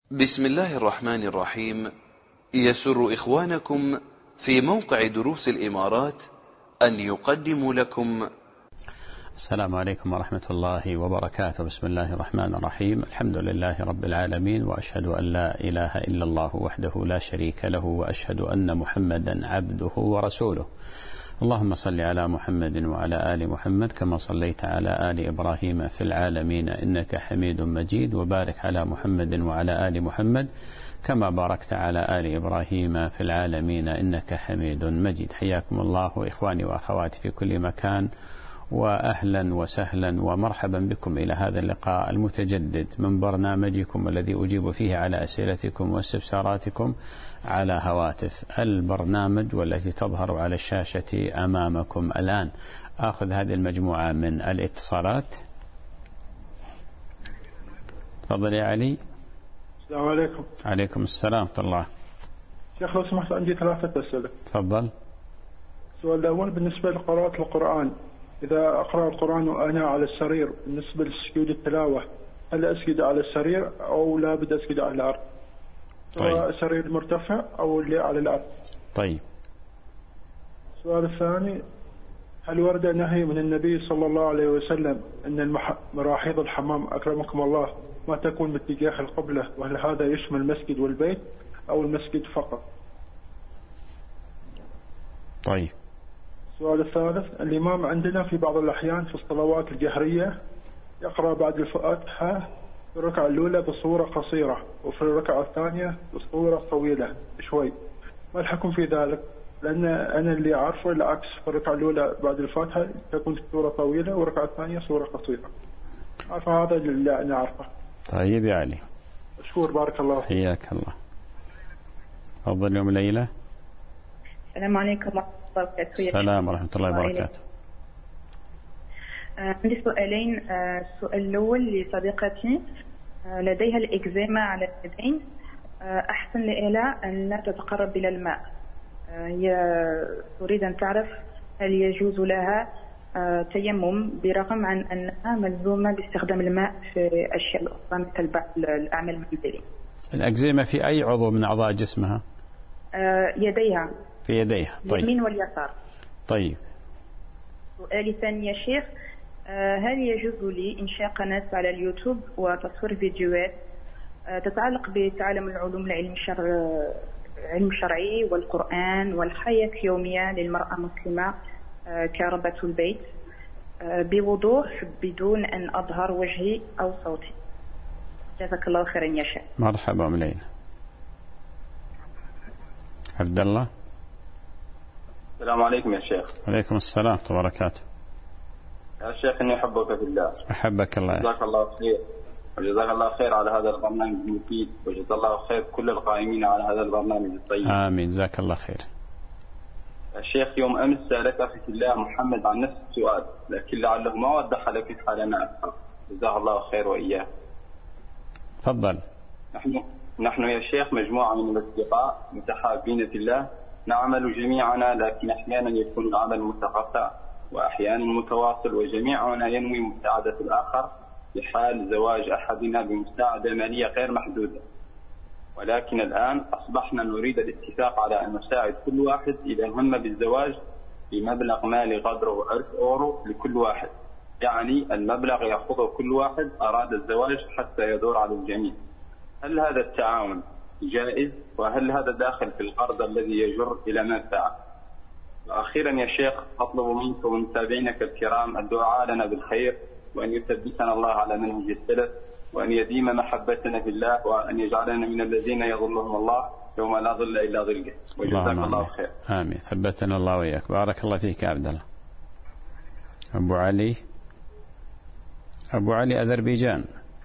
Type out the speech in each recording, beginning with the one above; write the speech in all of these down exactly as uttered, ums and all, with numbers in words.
بسم الله الرحمن الرحيم. يسر إخوانكم في موقع دروس الإمارات أن يقدموا لكم. السلام عليكم ورحمة الله وبركاته. بسم الله الرحمن الرحيم. الحمد لله رب العالمين، وأشهد أن لا إله إلا الله وحده لا شريك له، وأشهد أن محمدا عبده ورسوله. اللهم صل على محمد وعلى آل محمد كما صليت على آل إبراهيم في العالمين إنك حميد مجيد، وبارك على محمد وعلى آل محمد كما باركت على آل إبراهيم في العالمين إنك حميد مجيد. حياكم الله إخواني وأخواتي في كل مكان، وأهلا وسهلا ومرحبا بكم إلى هذا اللقاء المتجدد من برنامجكم الذي أجيب فيه على أسئلتكم واستفساراتكم على هواتف البرنامج والتي تظهر على الشاشة أمامكم الآن. آخذ هذه المجموعة من الاتصالات. تفضل يا علي. السلام عليكم. عليكم السلام ورحمة الله. شيخ لو سمحت عندي ثلاثة أسئلة. تفضل. السؤال الأول بالنسبة لقراءة القرآن، إذا أقرأ القرآن وأنا على السرير بالنسبة لسجود التلاوة، هل أسجد على السرير أو لا بد أسجد على الأرض؟ طيب. سواء السرير مرتفع أو اللي على الأرض. طيب. السؤال الثاني، هل ورد نهي من النبي صلى الله عليه وسلم أن المح... مراحيض الحمام أكرمكم الله ما تكون باتجاه القبلة، وهل هذا يشمل المسجد والبيت أو المسجد فقط؟ طيب. السؤال الثالث، الإمام عندنا في بعض الأحيان في الصلوات الجهرية يقرأ بعد الفاتحة في الركعة الأولى بصورة قصيرة وفي الركعة الثانية بصورة طويلة شوي، ما الحكم في ذلك؟ لأن أنا اللي أعرفه العكس، في الركعة الأولى بعد الفاتحة تكون صورة طويلة والركعة الثانية صورة قصيرة. هذا اللي أنا أعرفه. طيب يا علي. مشكور، بارك الله. حياك الله. تفضل يوم ليلى. السلام عليكم ورحمة الله وبركاته. السلام ورحمة الله وبركاته. عندي سؤالين. السؤال الأول لصديقتي لديها الإكزيما على اليدين، أحسن لها أن لا تتقرب إلى الماء. هي تريد أن تعرف هل يجوز لها تيمم برغم عن أنها ملزومة باستخدام الماء في أشياء أخرى مثل بعض الأعمال المنزلية. الأكزيما في أي عضو من أعضاء جسمها؟ يديها. في يديها. طيب. اليمين واليسار. طيب. سؤالي الثاني يا شيخ، هل يجوز لي إنشاء قناة على اليوتيوب وتصوير فيديوهات تتعلق بتعلم العلوم العلم الشرع علم الشرعي والقرآن والحياة اليومية للمرأة المسلمة كربة البيت بوضوح بدون أن أظهر وجهي أو صوتي؟ جزاك الله خيرا يا شيخ. مرحبا ملينا. عبد الله. السلام عليكم يا شيخ. عليكم السلام ورحمة الله وبركاته. يا شيخ إني أحبك في الله. أحبك الله. جزاك الله خير، وجزاك الله خير على هذا البرنامج المفيد، وجزا الله خير كل القائمين على هذا البرنامج الطيب. آمين. جزاك الله خير. يا شيخ يوم أمس سألت أخي في الله محمد عن نفس السؤال، لكن لعله ما وضح لك حالنا أكثر. جزاه الله خير وإياه. تفضل. نحن نحن يا شيخ مجموعة من الأصدقاء متحابين في الله، نعمل جميعنا، لكن أحيانا يكون العمل متقطع وأحيانا متواصل، وجميعنا ينوي مساعدة الآخر في حال زواج أحدنا بمساعدة مالية غير محدودة. ولكن الآن أصبحنا نريد الاتفاق على أن نساعد كل واحد إذا هم بالزواج بمبلغ مالي قدره ألف أورو لكل واحد، يعني المبلغ يأخذه كل واحد أراد الزواج حتى يدور على الجميع. هل هذا التعاون جائز؟ وهل هذا داخل في القرض الذي يجر إلى منفعة؟ وأخيرا يا شيخ أطلب منك ومتابعينك الكرام الدعاء لنا بالخير، وأن يثبتنا الله على منهج السلف، وأن يديم محبتنا في الله، وأن يجعلنا من الذين يظلهم الله يوم لا ظل إلا ظله. وجزاك الله خير. آمين. ثبتنا الله وإياك. بارك الله فيك يا عبد الله. أبو علي. أبو علي أذربيجان.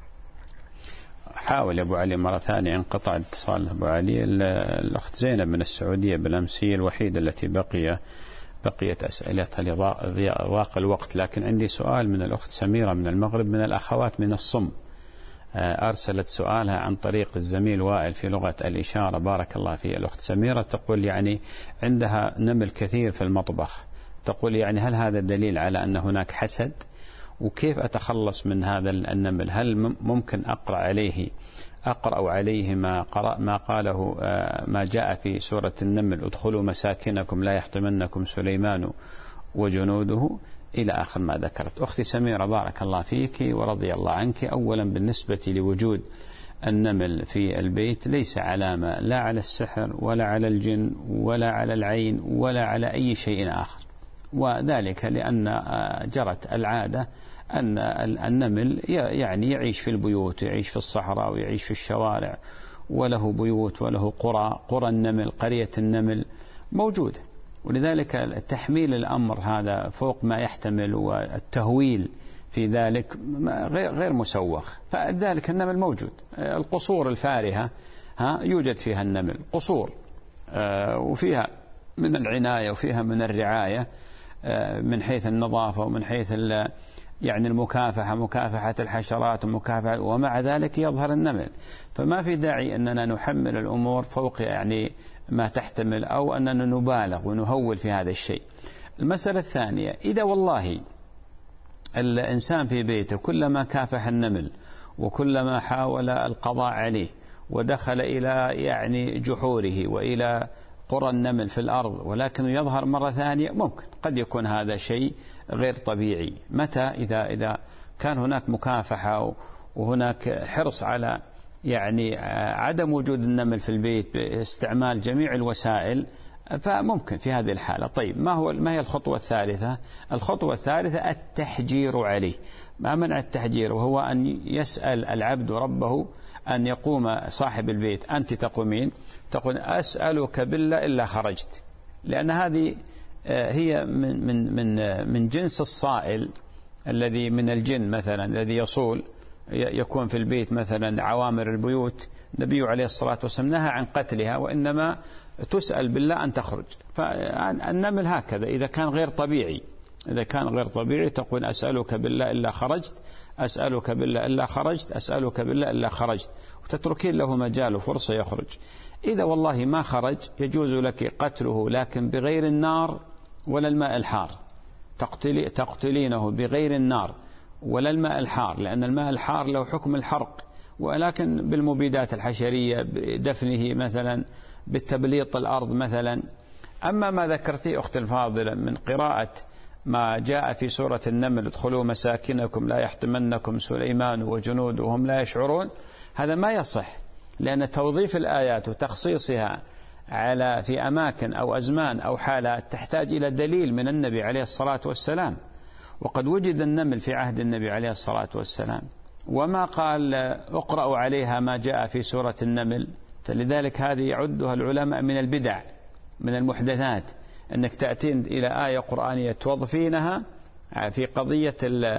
حاول أبو علي مرة ثانية، انقطع اتصال أبو علي. الأخت زينب من السعودية بالأمس هي الوحيدة التي بقي بقيت أسئلتها لضاق الوقت، لكن عندي سؤال من الأخت سميرة من المغرب من الأخوات من الصم، أرسلت سؤالها عن طريق الزميل وائل في لغة الإشارة. بارك الله فيه. الأخت سميرة تقول يعني عندها نمل كثير في المطبخ، تقول يعني هل هذا دليل على أن هناك حسد؟ وكيف أتخلص من هذا النمل؟ هل ممكن أقرأ عليه أقرأ عليه ما, قرأ ما قاله ما جاء في سورة النمل ادخلوا مساكنكم لا يحطمنكم سليمان وجنوده إلى آخر ما ذكرت. أختي سميرة بارك الله فيك ورضي الله عنك، أولا بالنسبة لوجود النمل في البيت ليس علامة لا على السحر ولا على الجن ولا على العين ولا على أي شيء آخر، وذلك لأن جرت العادة أن النمل يعني يعيش في البيوت، يعيش في الصحراء ويعيش في الشوارع، وله بيوت وله قرى، قرى النمل قرية النمل موجودة، ولذلك تحميل الأمر هذا فوق ما يحتمل والتهويل في ذلك غير مسوخ. فذلك النمل موجود، القصور الفارهة ها يوجد فيها النمل قصور، وفيها من العناية وفيها من الرعاية من حيث النظافة ومن حيث يعني المكافحة، مكافحة الحشرات ومكافحة، ومع ذلك يظهر النمل. فما في داعي أننا نحمل الأمور فوق يعني ما تحتمل أو أننا نبالغ ونهول في هذا الشيء. المسألة الثانية، إذا والله الإنسان في بيته كلما كافح النمل وكلما حاول القضاء عليه ودخل إلى يعني جحوره وإلى قرى النمل في الأرض ولكنه يظهر مرة ثانية، ممكن قد يكون هذا شيء غير طبيعي. متى؟ إذا إذا كان هناك مكافحة وهناك حرص على يعني عدم وجود النمل في البيت باستعمال جميع الوسائل، فممكن في هذه الحالة. طيب ما هو ما هي الخطوة الثالثة؟ الخطوة الثالثة التحجير عليه. ما منع التحجير؟ وهو أن يسأل العبد ربه أن يقوم صاحب البيت، أنت تقومين تقول أسألك بالله إلا خرجت، لأن هذه هي من من من من جنس الصائل الذي من الجن مثلا الذي يصول يكون في البيت مثلا عوامر البيوت. النبي عليه الصلاة والسلام نهى عن قتلها، وإنما تسأل بالله أن تخرج. فالنمل هكذا إذا كان غير طبيعي، إذا كان غير طبيعي تقول أسألك بالله إلا خرجت، أسألك بالله إلا خرجت، أسألك بالله إلا خرجت، وتتركين له مجال وفرصة يخرج. إذا والله ما خرج يجوز لك قتله، لكن بغير النار ولا الماء الحار. تقتلي تقتلينه بغير النار ولا الماء الحار، لأن الماء الحار له حكم الحرق، ولكن بالمبيدات الحشرية، بدفنه مثلا، بالتبليط الأرض مثلا. أما ما ذكرتي أخت الفاضلة من قراءة ما جاء في سورة النمل ادخلوا مساكنكم لا يحطمنكم سليمان وجنوده وهم لا يشعرون، هذا ما يصح، لأن توظيف الآيات وتخصيصها على في أماكن أو أزمان أو حالات تحتاج إلى دليل من النبي عليه الصلاة والسلام، وقد وجد النمل في عهد النبي عليه الصلاة والسلام، وما قال اقرأوا عليها ما جاء في سورة النمل. فلذلك هذه يعدها العلماء من البدع، من المحدثات، أنك تأتين إلى آية قرآنية توظفينها في قضية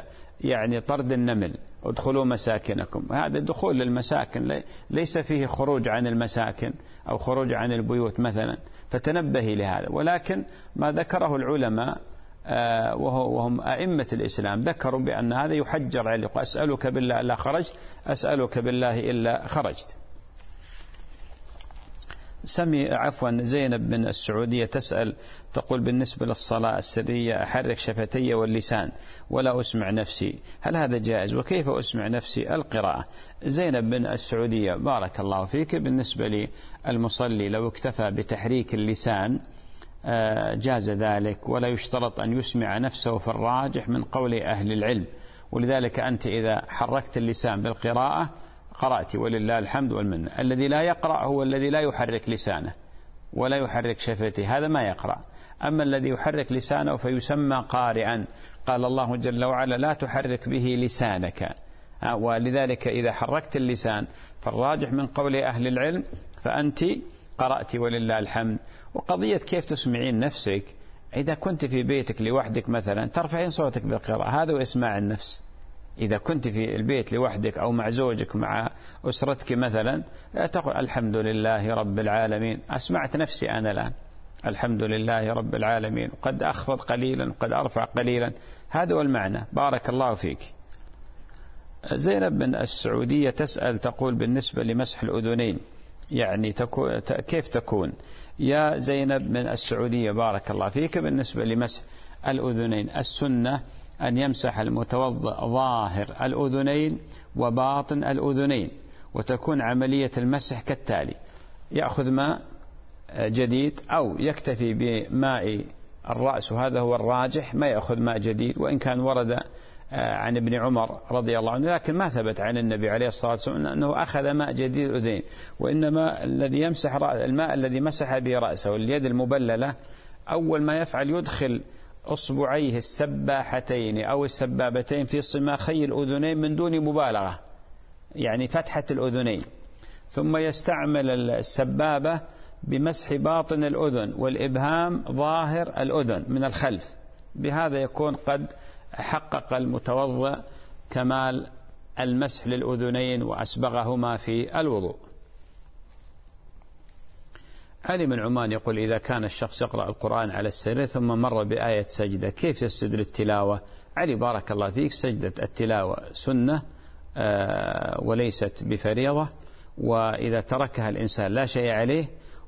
يعني طرد النمل ادخلوا مساكنكم. هذا الدخول للمساكن ليس فيه خروج عن المساكن أو خروج عن البيوت مثلا، فتنبهي لهذا. ولكن ما ذكره العلماء وهم أئمة الإسلام ذكروا بأن هذا يحجر عليه. أسألك بالله إلا خرجت، أسألك بالله إلا خرجت. سمي عفوا زينب من السعودية تسأل تقول بالنسبة للصلاة السرية أحرك شفتي واللسان ولا أسمع نفسي، هل هذا جائز؟ وكيف أسمع نفسي القراءة؟ زينب من السعودية بارك الله فيك، بالنسبة للمصلي لو اكتفى بتحريك اللسان جاز ذلك، ولا يشترط أن يسمع نفسه في الراجح من قول أهل العلم. ولذلك أنت إذا حركت اللسان بالقراءة قرأت ولله الحمد والمنة. الذي لا يقرأ هو الذي لا يحرك لسانه ولا يحرك شفتيه، هذا ما يقرأ. أما الذي يحرك لسانه فيسمى قارئا، قال الله جل وعلا لا تحرك به لسانك. ولذلك إذا حركت اللسان فالراجح من قول أهل العلم فأنت قرأت ولله الحمد. وقضية كيف تسمعين نفسك، إذا كنت في بيتك لوحدك مثلا ترفعين صوتك بالقراءة، هذا وإسماع النفس. إذا كنت في البيت لوحدك أو مع زوجك مع أسرتك مثلا تقول الحمد لله رب العالمين، أسمعت نفسي أنا الآن الحمد لله رب العالمين، قد أخفض قليلا قد أرفع قليلا، هذا هو المعنى. بارك الله فيك. زينب من السعودية تسأل تقول بالنسبة لمسح الأذنين يعني تكون كيف تكون؟ يا زينب من السعودية بارك الله فيك، بالنسبة لمسح الأذنين السنة أن يمسح المتوضئ ظاهر الأذنين وباطن الأذنين، وتكون عملية المسح كالتالي: يأخذ ماء جديد أو يكتفي بماء الرأس، وهذا هو الراجح، ما يأخذ ماء جديد، وإن كان ورد عن ابن عمر رضي الله عنه لكن ما ثبت عن النبي عليه الصلاة والسلام أنه أخذ ماء جديد الأذنين، وإنما الذي يمسح الماء الذي مسح به رأسه واليد المبللة أول ما يفعل يدخل أصبعيه السباحتين أو السبابتين في صماخي الأذنين من دون مبالغة، يعني فتحة الأذنين، ثم يستعمل السبابة بمسح باطن الأذن والإبهام ظاهر الأذن من الخلف. بهذا يكون قد حقق المتوضئ كمال المسح للأذنين وأسبغهما في الوضوء. علي بن عمان يقول: إذا كان الشخص يقرأ القرآن على السرير ثم مر بآية سجدة كيف يسجد للتلاوة؟ علي بارك الله فيك، سجدة التلاوة سنة وليست بفريضة، وإذا تركها الإنسان لا شيء عليه،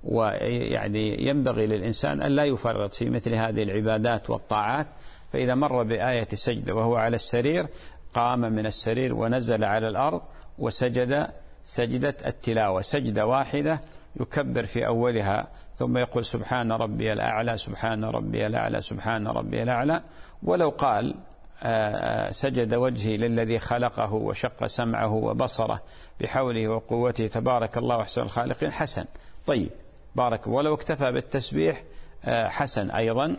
ويعني ينبغي للإنسان أن لا يفرط في مثل هذه العبادات والطاعات. فإذا مر بآية سجدة وهو على السرير قام من السرير ونزل على الأرض وسجد سجدة التلاوة، سجدة واحدة، يكبر في أولها ثم يقول: سبحان ربي الأعلى، سبحان ربي الأعلى، سبحان ربي الأعلى. ولو قال سجد وجهي للذي خلقه وشق سمعه وبصره بحوله وقوته تبارك الله أحسن الخالقين، حسن، طيب، بارك. ولو اكتفى بالتسبيح حسن أيضا،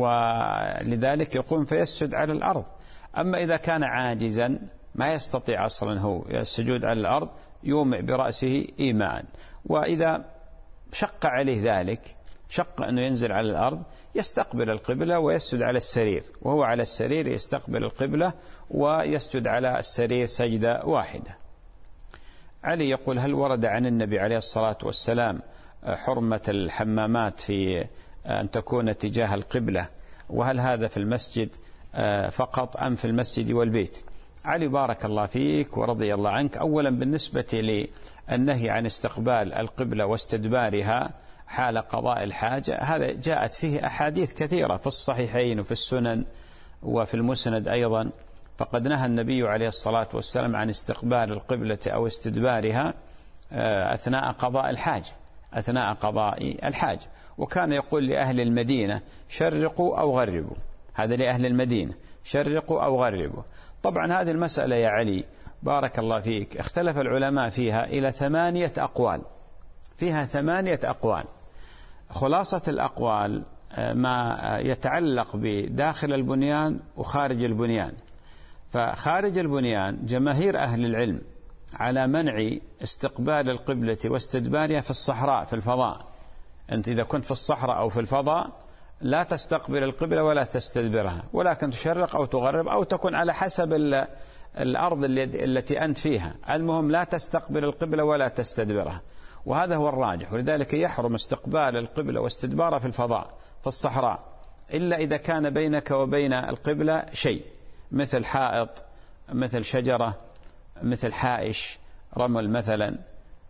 ولذلك يقوم فيسجد على الأرض. أما إذا كان عاجزا ما يستطيع أصلا هو السجود على الأرض يومئ برأسه إيماء، وإذا شق عليه ذلك، شق أنه ينزل على الأرض، يستقبل القبلة ويسجد على السرير، وهو على السرير يستقبل القبلة ويسجد على السرير سجدة واحدة. علي يقول: هل ورد عن النبي عليه الصلاة والسلام حرمة الحمامات في أن تكون تجاه القبلة، وهل هذا في المسجد فقط أم في المسجد والبيت؟ علي بارك الله فيك ورضي الله عنك، أولا بالنسبة للنهي عن استقبال القبلة واستدبارها حال قضاء الحاجة، هذا جاءت فيه أحاديث كثيرة في الصحيحين وفي السنن وفي المسند أيضا، فقد نهى النبي عليه الصلاة والسلام عن استقبال القبلة أو استدبارها أثناء قضاء الحاجة، أثناء قضاء الحاجة. وكان يقول لأهل المدينة: شرقوا أو غربوا، هذا لأهل المدينة، شرقوا أو غربوا. طبعا هذه المسألة يا علي بارك الله فيك اختلف العلماء فيها إلى ثمانية أقوال، فيها ثمانية أقوال. خلاصة الأقوال ما يتعلق بداخل البنيان وخارج البنيان. فخارج البنيان جماهير أهل العلم على منع استقبال القبلة واستدبارها في الصحراء، في الفضاء. أنت إذا كنت في الصحراء أو في الفضاء لا تستقبل القبلة ولا تستدبرها، ولكن تشرق أو تغرب أو تكون على حسب الأرض التي أنت فيها، المهم لا تستقبل القبلة ولا تستدبرها، وهذا هو الراجح. ولذلك يحرم استقبال القبلة واستدبارها في الفضاء، في الصحراء، إلا إذا كان بينك وبين القبلة شيء، مثل حائط، مثل شجرة، مثل حائش، رمل مثلا،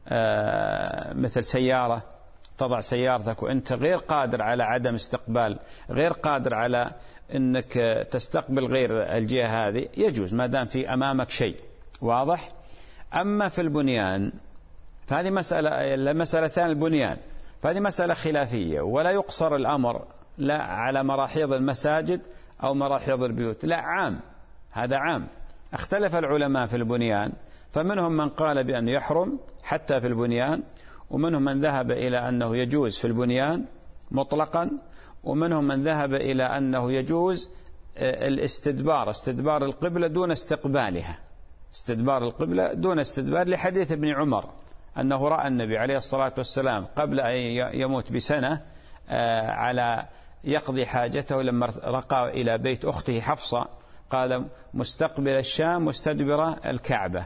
مثل سيارة، تضع سيارتك وأنت غير قادر على عدم استقبال، غير قادر على أنك تستقبل غير الجهة هذه، يجوز ما دام في أمامك شيء، واضح. أما في البنيان فهذه مسألة، المسألة الثانية البنيان، فهذه مسألة خلافية، ولا يقصر الأمر لا على مراحيض المساجد أو مراحيض البيوت، لا، عام، هذا عام. اختلف العلماء في البنيان، فمنهم من قال بأنه يحرم حتى في البنيان، ومنهم من ذهب إلى أنه يجوز في البنيان مطلقا، ومنهم من ذهب إلى أنه يجوز الاستدبار، استدبار القبلة دون استقبالها، استدبار القبلة دون استدبار، لحديث ابن عمر أنه رأى النبي عليه الصلاة والسلام قبل أن يموت بسنة على يقضي حاجته لما رقى إلى بيت أخته حفصة، قال: مستقبل الشام مستدبر الكعبة.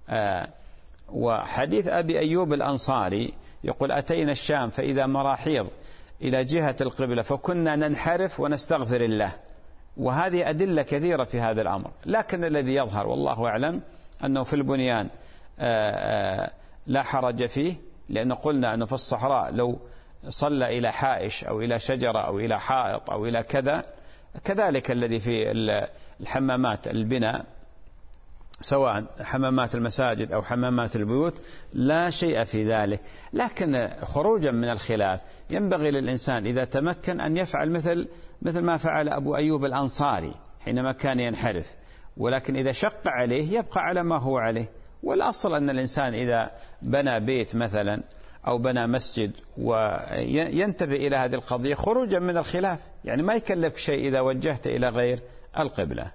وحديث أبي أيوب الأنصاري يقول: أتينا الشام فإذا مراحيض إلى جهة القبلة فكنا ننحرف ونستغفر الله. وهذه أدلة كثيرة في هذا الأمر، لكن الذي يظهر والله أعلم أنه في البنيان لا حرج فيه، لأن قلنا أنه في الصحراء لو صلى إلى حائش أو إلى شجرة أو إلى حائط أو إلى كذا، كذلك الذي في الحمامات البناء سواء حمامات المساجد أو حمامات البيوت لا شيء في ذلك. لكن خروجا من الخلاف ينبغي للإنسان إذا تمكن أن يفعل مثل مثل ما فعل أبو أيوب الأنصاري حينما كان ينحرف، ولكن إذا شق عليه يبقى على ما هو عليه. والأصل أن الإنسان إذا بنى بيت مثلا أو بنى مسجد وينتبه إلى هذه القضية خروجا من الخلاف، يعني ما يكلف شيء إذا وجهت إلى غير القبلة.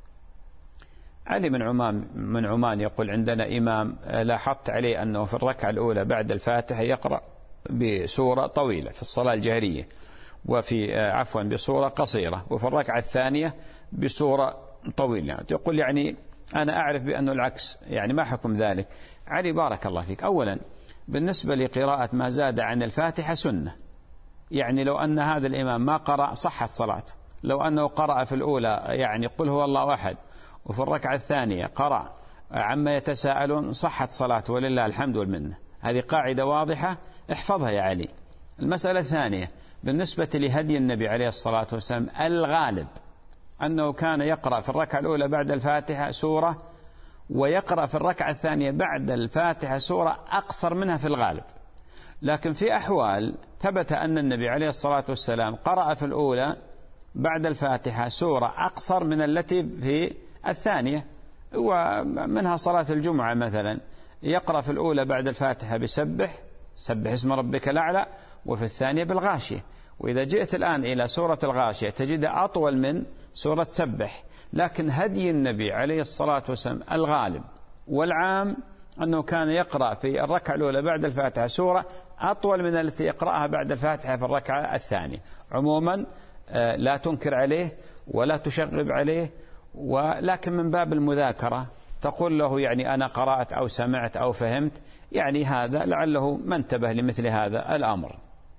علي من عمان من عمان يقول: عندنا إمام لاحظت عليه أنه في الركعة الأولى بعد الفاتحة يقرأ بسورة طويلة في الصلاة الجهرية، وفي عفوا بسورة قصيرة، وفي الركعة الثانية بسورة طويلة. يقول يعني أنا أعرف بأنه العكس، يعني ما حكم ذلك؟ علي بارك الله فيك، أولا بالنسبة لقراءة ما زاد عن الفاتحة سنة، يعني لو أن هذا الإمام ما قرأ صحت صلاته. لو أنه قرأ في الأولى يعني قل هو الله أحد، وفي الركعة الثانية قرأ عما يتساءلون صحت صلاته ولله الحمد والمنة. هذه قاعدة واضحة احفظها يا علي. المسألة الثانية بالنسبة لهدي النبي عليه الصلاة والسلام الغالب أنه كان يقرأ في الركعة الأولى بعد الفاتحة سورة، ويقرأ في الركعة الثانية بعد الفاتحة سورة أقصر منها في الغالب. لكن في أحوال ثبت أن النبي عليه الصلاة والسلام قرأ في الأولى بعد الفاتحة سورة أقصر من التي في الثانية، ومنها صلاة الجمعة مثلا يقرأ في الأولى بعد الفاتحة بسبح سبح اسم ربك الأعلى، وفي الثانية بالغاشية. وإذا جئت الآن إلى سورة الغاشية تجدها أطول من سورة سبح. لكن هدي النبي عليه الصلاة والسلام الغالب والعام أنه كان يقرأ في الركعة الأولى بعد الفاتحة سورة أطول من التي يقرأها بعد الفاتحة في الركعة الثانية. عموما لا تنكر عليه ولا تشغب عليه، ولكن من باب المذاكرة تقول له يعني أنا قرأت أو سمعت أو فهمت، يعني هذا لعله ما انتبه لمثل هذا الأمر.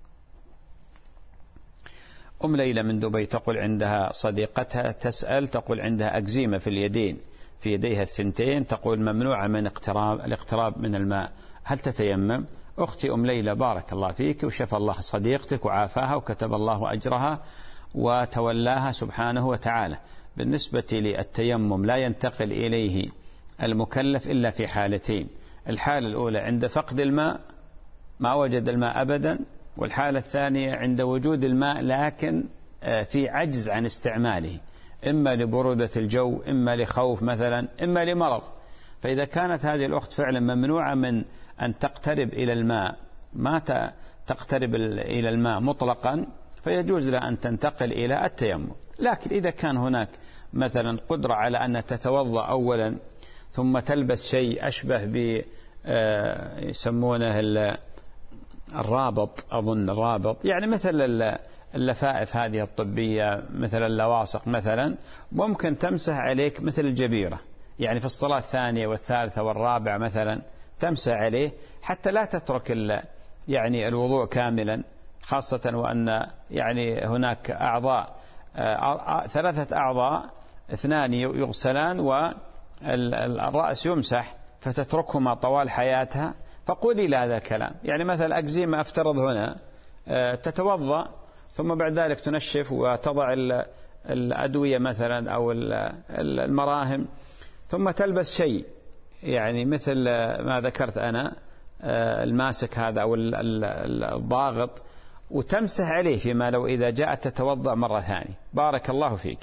أم ليلى من دبي تقول عندها صديقتها تسأل، تقول عندها أكزيمة في اليدين في يديها الثنتين، تقول ممنوعة من اقتراب الاقتراب من الماء، هل تتيمم؟ أختي أم ليلى بارك الله فيك وشفى الله صديقتك وعافاها وكتب الله أجرها وتولاها سبحانه وتعالى. بالنسبة للتيمم لا ينتقل إليه المكلف إلا في حالتين: الحالة الأولى عند فقد الماء ما وجد الماء أبدا، والحالة الثانية عند وجود الماء لكن في عجز عن استعماله، إما لبرودة الجو، إما لخوف مثلا، إما لمرض. فإذا كانت هذه الأخت فعلا ممنوعة من أن تقترب إلى الماء، ما تقترب إلى الماء مطلقا، فيجوز لها أن تنتقل إلى التيمم. لكن إذا كان هناك مثلا قدرة على أن تتوضأ أولا ثم تلبس شيء أشبه ب يسمونه الرابط، أظن الرابط، يعني مثل اللفائف هذه الطبية، مثل اللواصق مثلا، ممكن تمسح عليك مثل الجبيرة، يعني في الصلاة الثانية والثالثة والرابعة مثلا تمسح عليه حتى لا تترك يعني الوضوء كاملا، خاصة وأن يعني هناك أعضاء ثلاثة أعضاء اثنان يغسلان والرأس يمسح، فتتركهما طوال حياتها. فقولي له هذا الكلام، يعني مثلا أكزيما أفترض هنا تتوضأ ثم بعد ذلك تنشف وتضع الأدوية مثلا أو المراهم، ثم تلبس شيء يعني مثل ما ذكرت أنا الماسك هذا أو الضاغط، وتمسح عليه فيما لو إذا جاءت تتوضأ مرة ثانية. بارك الله فيك.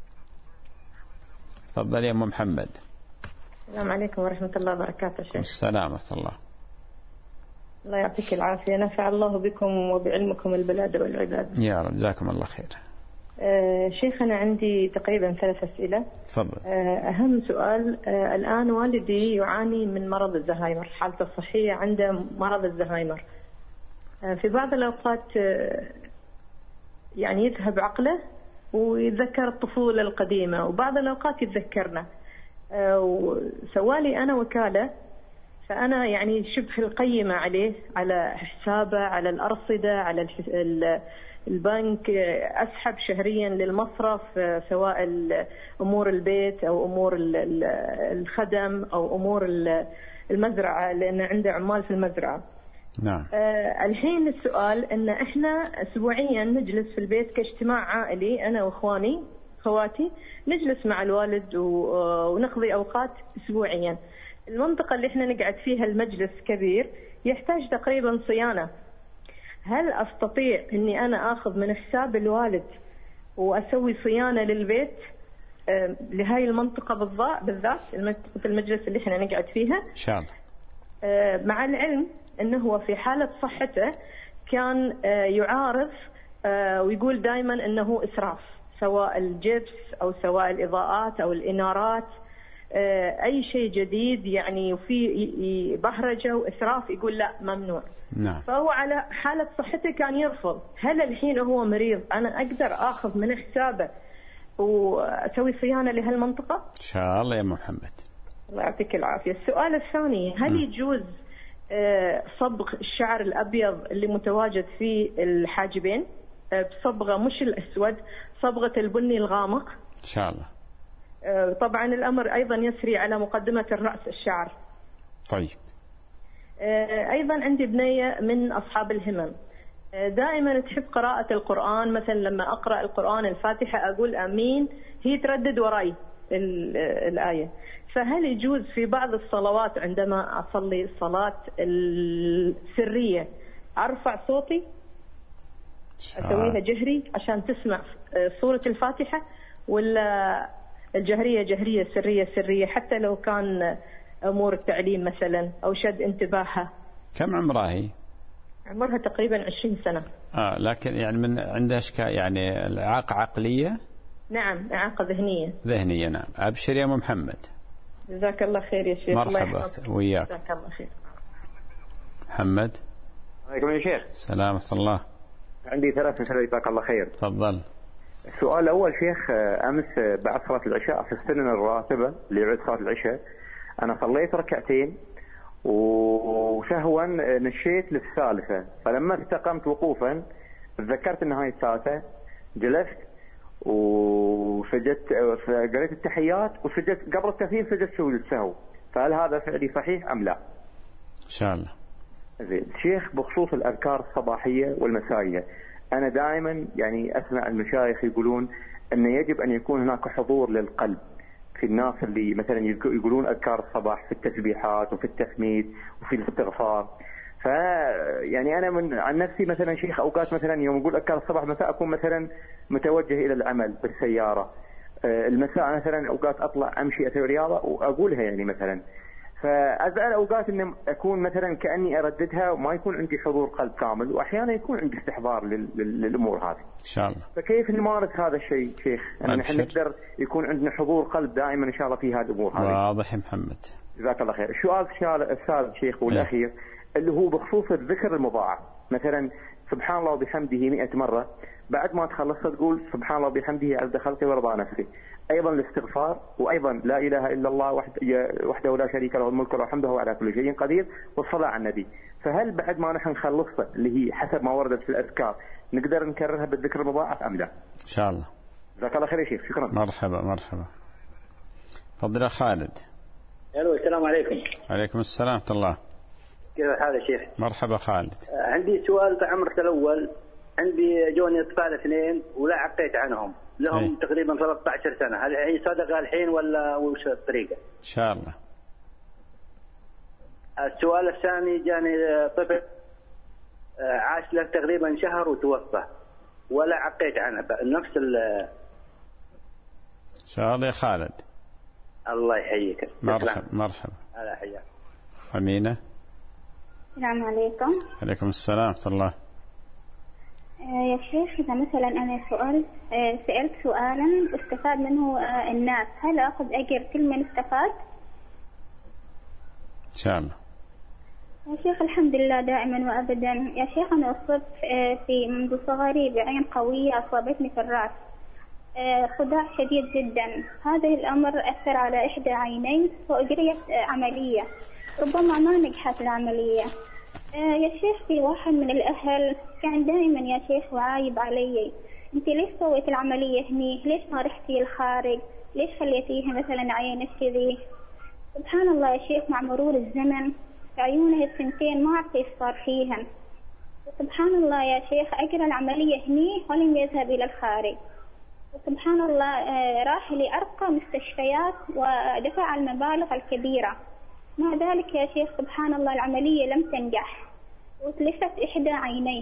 تفضل يا أم محمد. السلام عليكم ورحمة الله وبركاته. شيخ السلام ورحمة الله. الله يعطيك العافية، نفع الله بكم وبعلمكم البلاد والعباد يا رب، جزاكم الله خير. آه شيخ أنا عندي تقريبا ثلاث أسئلة. تفضل. آه أهم سؤال، آه الآن والدي يعاني من مرض الزهايمر، حالته الصحية عنده مرض الزهايمر. آه في بعض الأوقات آه يعني يذهب عقله ويتذكر الطفولة القديمة، وبعض الأوقات يتذكرنا. آه وسوالي أنا وكالة، فأنا يعني شبه القيمة عليه، على حسابه، على الأرصدة، على البنك، أسحب شهريا للمصرف سواء أمور البيت أو أمور الخدم أو أمور المزرعة، لأن عنده عمال في المزرعة. نعم. آه الحين السؤال أن إحنا أسبوعيا نجلس في البيت كاجتماع عائلي أنا وإخواني أخواتي نجلس مع الوالد ونقضي أوقات أسبوعيا. المنطقة اللي احنا نقعد فيها المجلس كبير يحتاج تقريبا صيانة. هل أستطيع أني أنا أخذ من حساب الوالد وأسوي صيانة للبيت لهاي المنطقة بالذات منطقة المجلس اللي احنا نقعد فيها؟ إن شاء الله. مع العلم أنه هو في حالة صحته كان يعارض ويقول دائما أنه إسراف، سواء الجبس أو سواء الإضاءات أو الإنارات، أي شيء جديد يعني وفي بهرجة وإسراف يقول لا ممنوع. نعم. فهو على حالة صحته كان يرفض. هل الحين هو مريض أنا أقدر أخذ من حسابه وأسوي صيانة لهالمنطقة؟ إن شاء الله يا محمد. الله يعطيك العافية. السؤال الثاني، هل م. يجوز صبغ الشعر الأبيض اللي متواجد في الحاجبين بصبغة مش الأسود، صبغة البني الغامق؟ إن شاء الله. طبعا الأمر أيضا يسري على مقدمة الرأس الشعر. طيب. أيضا عندي بنية من أصحاب الهمم، دائما تحب قراءة القرآن، مثلا لما أقرأ القرآن الفاتحة أقول آمين، هي تردد وراي الآية. فهل يجوز في بعض الصلوات عندما أصلي الصلاة السرية أرفع صوتي أسويها جهري عشان تسمع سورة الفاتحة، ولا الجهرية جهرية سرية سرية حتى لو كان أمور التعليم مثلا أو شد انتباهها؟ كم عمرها هي؟ عمرها تقريبا عشرين سنة. آه لكن يعني من عندها إشكال يعني إعاقة عقلية؟ نعم إعاقة ذهنية. ذهنية نعم. أبشر يا أم محمد. جزاك الله خير يا شيخ. مرحبا وياك. جزاك الله خير. محمد. عليكم يا شيخ. سلامة الله. عندي ثلاث أسئلة جزاك الله خير. تفضل. السؤال الأول شيخ، أمس بعد صلاة العشاء في السنن الراتبة اللي بعد صلاة العشاء أنا صليت ركعتين وسهوا نشيت للثالثة، فلما استقمت وقوفا تذكرت أن هاي الثالثة، جلست وسجدت قريت التحيات وسجدت قبل التسليم، سجدت سجود السهو، فهل هذا فعلي صحيح أم لا؟ إن شاء الله. زين شيخ، بخصوص الأذكار الصباحية والمسائية، أنا دائما يعني أسمع المشايخ يقولون أن يجب أن يكون هناك حضور للقلب في الناس اللي مثلا يقولون أذكار الصباح في التسبيحات وفي التحميد وفي الاستغفار. ف يعني أنا من عن نفسي مثلا شيخ أوقات مثلا يوم أقول أذكار الصباح مساء أكون مثلا متوجه إلى العمل بالسيارة، المساء مثلا أوقات أطلع أمشي أسوي رياضة وأقولها يعني مثلا، فأزعل أوقات أن أكون مثلا كأني أرددها وما يكون عندي حضور قلب كامل، وأحيانا يكون عندي استحضار للأمور هذه. إن شاء الله. فكيف نمارس هذا الشيء شيخ؟ أن نحن نقدر يكون عندنا حضور قلب دائما إن شاء الله في هذه الأمور هذه. واضح يا محمد. جزاك الله خير. السؤال الثالث شيخ والأخير اللي هو بخصوص الذكر المضاعف، مثلا سبحان الله وبحمده مئة مرة، بعد ما تخلص تقول سبحان الله وبحمده عدد خلقي ورضا نفسي، أيضا الاستغفار، وأيضا لا إله إلا الله وحده لا شريك له الملك والحمد وهو على كل شيء قدير، والصلاة على النبي. فهل بعد ما نحن نخلصها اللي هي حسب ما وردت في الأذكار نقدر نكررها بالذكر المضاعف أم لا؟ إن شاء الله. جزاك الله خير يا شيخ. شكرا. مرحبا مرحبا. تفضل يا خالد. الو السلام عليكم. عليكم السلام ورحمة الله. كيف الحال يا شيخ؟ مرحبا خالد. عندي سؤال في عمرك الأول، عندي جوني أطفال اثنين ولا عقيت عنهم، لهم أي. تقريبا ثلاثة عشر سنة، هل هي صدقة الحين ولا وش الطريقة؟ إن شاء الله. السؤال الثاني، جاني طفل عاش له تقريبا شهر وتوفى ولا عقيت عنه نفس ال. إن شاء الله يا خالد. الله يحييك. مرحبا مرحبا. الله يحييك. أمينة. السلام عليكم. عليكم السلام ورحمة الله. يا شيخ إذا مثلا أنا سؤال سألت سؤالا استفاد منه الناس، هل أخذ أجر كل من استفاد؟ إن شاء الله. يا شيخ الحمد لله دائما وأبدا. يا شيخ أنا أصبت في منذ صغري بعين قوية أصابتني في الرأس، صداع شديد جدا، هذا الأمر أثر على إحدى عيني وأجريت عملية، ربما ما نجحت العملية. يا شيخ في واحد من الأهل كان دائما يا شيخ وعايب علي، أنت ليش سويت العملية هني؟ ليش ما رحتي الخارج؟ ليش خليتيها مثلا عينك كذي؟ سبحان الله يا شيخ مع مرور الزمن عيونه الثنتين ما أعرف إيش صار فيها. سبحان الله يا شيخ أجرى العملية هني ولم يذهب إلى الخارج. سبحان الله راح لأرقى مستشفيات ودفع المبالغ الكبيرة، مع ذلك يا شيخ سبحان الله العملية لم تنجح وتلفت إحدى عينيه.